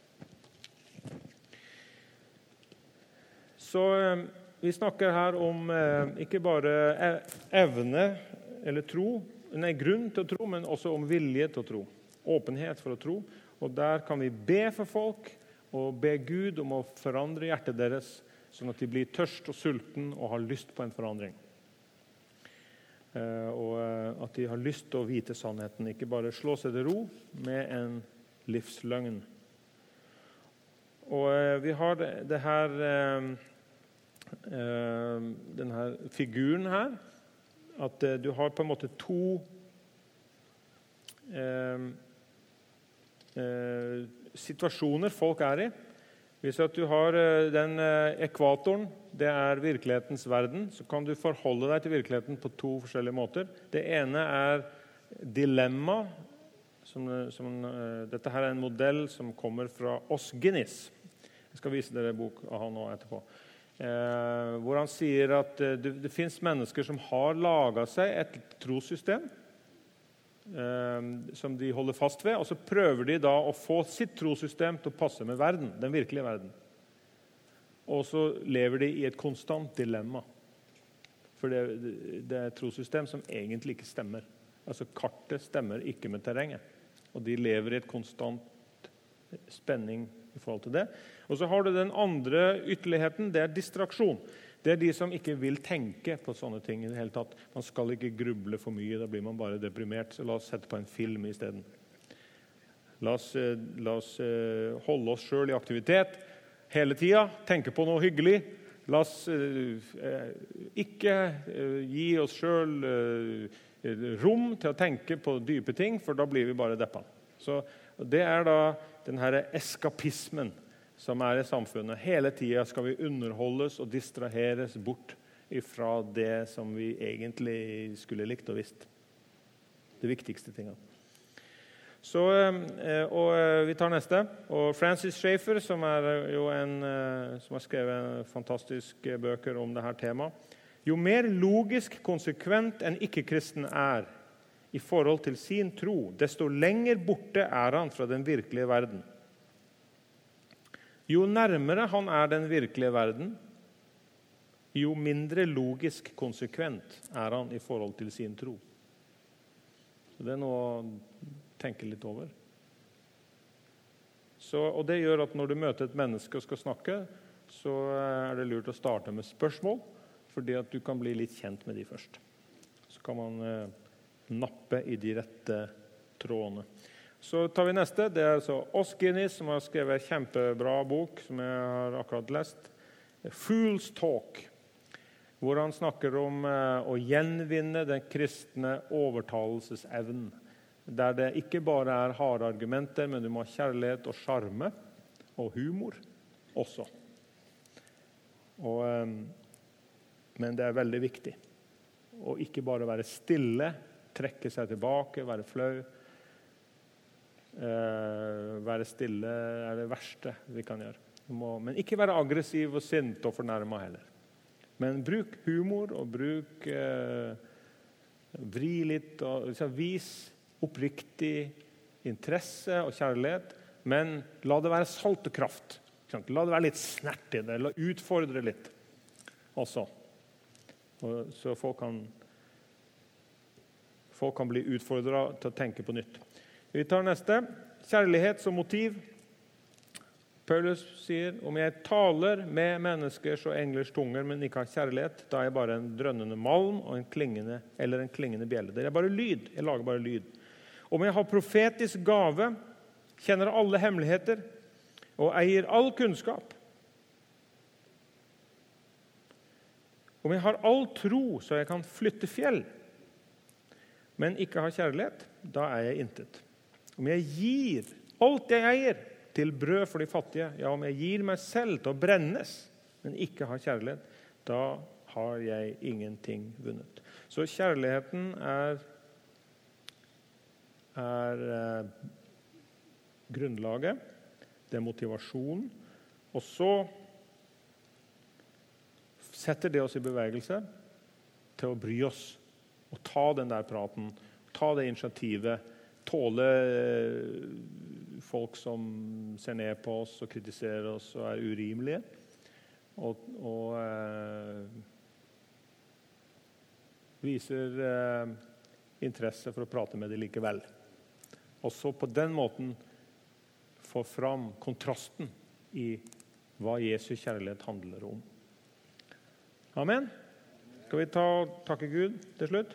Så eh, vi snakker her om eh, ikke bare evne eller tro, nei, grunn til å tro, men også om vilje til å tro. Åpenhet for å tro. Og der kan vi be for folk og be Gud om å forandre hjertet deres, sånn at de blir tørst og sulten og har lyst på en forandring. Uh, og uh, at de har lyst til å vite sannheten, ikke bare slå seg til ro med en livsløgn. Og uh, vi har det, det her uh, uh, den her figuren her, at uh, du har på en måte to uh, uh, situasjoner folk er i. Hvis at du har den ekvatoren, det er virkelighetens verden, så kan du forholde deg til virkeligheten på to forskjellige måter. Det ene er dilemma. Som, som, dette her er en modell som kommer fra Os Guinness. Jeg skal vise dere en bok av han nå etterpå. Eh, hvor han sier at det, det finnes mennesker som har laget seg et trossystem som de holder fast ved, og så prøver de da å få sitt trossystem til å passe med verden, den virkelige verden. Og så lever de i et konstant dilemma. For det, det er et trossystem som egentlig ikke stemmer. Altså kartet stemmer ikke med terrenget. Og de lever i et konstant spenning i forhold til det. Og så har du den andre ytterligheten, det er distraksjon. Det er de som ikke vil tenke på sånne ting i det hele tatt. Man skal ikke gruble for mye, da blir man bare deprimert. Så la oss sette på en film i stedet. La oss, la oss holde oss selv i aktivitet hele tiden, tenke på noe hyggelig. La oss eh, ikke eh, gi oss selv eh, rom til å tenke på dype ting, for da blir vi bare deppa. Så det er da den her eskapismen som er i samfunnet. Hele tiden skal vi underholdes og distraheres bort fra det som vi egentlig skulle likt og visst. Det viktigste tingene. Så, og vi tar neste. Og Francis Schaeffer, som er jo en som har skrevet fantastiske bøker om dette temaet. Jo mer logisk konsekvent en ikke-kristen er i forhold til sin tro, desto lenger borte er han fra den virkelige verden. Jo nærmere han er den virkelige verden, jo mindre logisk konsekvent er han i forhold til sin tro. Så det er noe å tenke litt over. Så, og det gjør at når du møter et menneske og skal snakke, så er det lurt å starte med spørsmål, fordi at du kan bli litt kjent med de først. Så kan man eh, nappe i de rette trådene. Så tar vi neste. Det er altså Os Guinness, som har skrevet en kjempebra bok, som jeg har akkurat lest. Fool's Talk, hvor han snakker om eh, å gjenvinne den kristne overtalelsesevnen. Der det ikke bare er harde argumenter, men du må ha kjærlighet og charme og humor også. Og, eh, men det er veldig viktig. Å ikke bare være stille, trekke seg tilbake, være flau. Eh, være stille er det verste vi kan gjøre. Du må, men ikke være aggressiv og sint og fornærmet heller. Men bruk humor og bruk eh, vri litt og liksom, vis oppriktig interesse og kjærlighet, men la det være salt og kraft. La det være litt snert i det, la utfordre litt også. Og, så folk kan, folk kan bli utfordret til å tenke på nytt. Vi tar neste. Kjærlighet som motiv. Paulus sier, om jeg taler med menneskers og englers tunger, men ikke har kjærlighet, da er jeg bare en drønnende malm og en klingende, eller en klingende bjelle. Det er bare lyd. Jeg lager bare lyd. Om jeg har profetisk gave, kjenner alle hemmeligheter, og eier all kunnskap. Om jeg har all tro, så jeg kan flytte fjell, men ikke har kjærlighet, da er jeg intet. Om jeg gir alt jeg eier til brød for de fattige, ja, om jeg gir meg selv til å brennes, men ikke har kjærlighet, da har jeg ingenting vunnet. Så kjærligheten er, er eh, grunnlaget, det er motivasjon, og så setter det oss i bevegelse til å bry oss, og ta den der praten, ta det initiativet, tåle folk som ser ned på oss og kritiserer oss og er urimelige, og, og eh, viser eh, interesse for å prate med dem likevel. Og så på den måten få fram kontrasten i hva Jesu kjærlighet handler om. Amen. Skal vi ta takke Gud til slutt?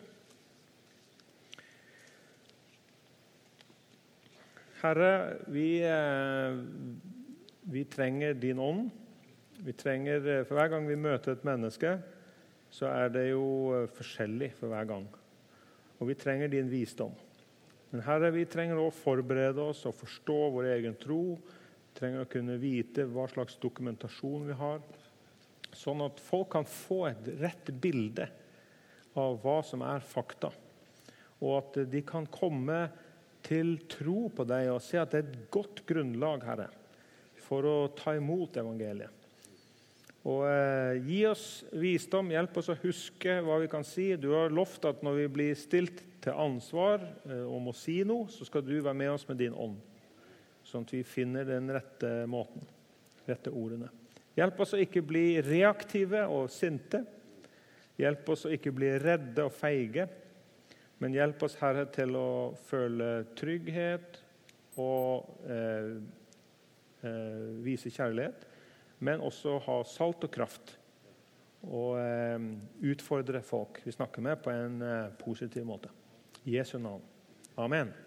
Herre, vi, eh, vi trenger din ånd. Vi trenger, for hver gang vi møter et menneske, så er det jo forskjellig for hver gang. Og vi trenger din visdom. Men Herre, vi trenger å forberede oss og forstå vår egen tro. Vi trenger å kunne vite hva slags dokumentasjon vi har, sånn at folk kan få et rett bilde av hva som er fakta. Og at de kan komme til tro på deg og se at det er et godt grunnlag, Herre, for å ta imot evangeliet. Og eh, gi oss visdom, hjelp oss å huske hva vi kan si. Du har lovt at når vi blir stilt til ansvar eh, om å si noe, så skal du være med oss med din ånd, sånn at vi finner den rette måten, rette ordene. Hjelp oss å ikke bli reaktive og sinte. Hjelp oss å ikke bli redde og feige. Men hjelp oss, Herre, til å føle trygghet og eh, eh, vise kjærlighet, men også ha salt og kraft og eh, utfordre folk vi snakker med på en eh, positiv måte. I Jesu navn. Amen.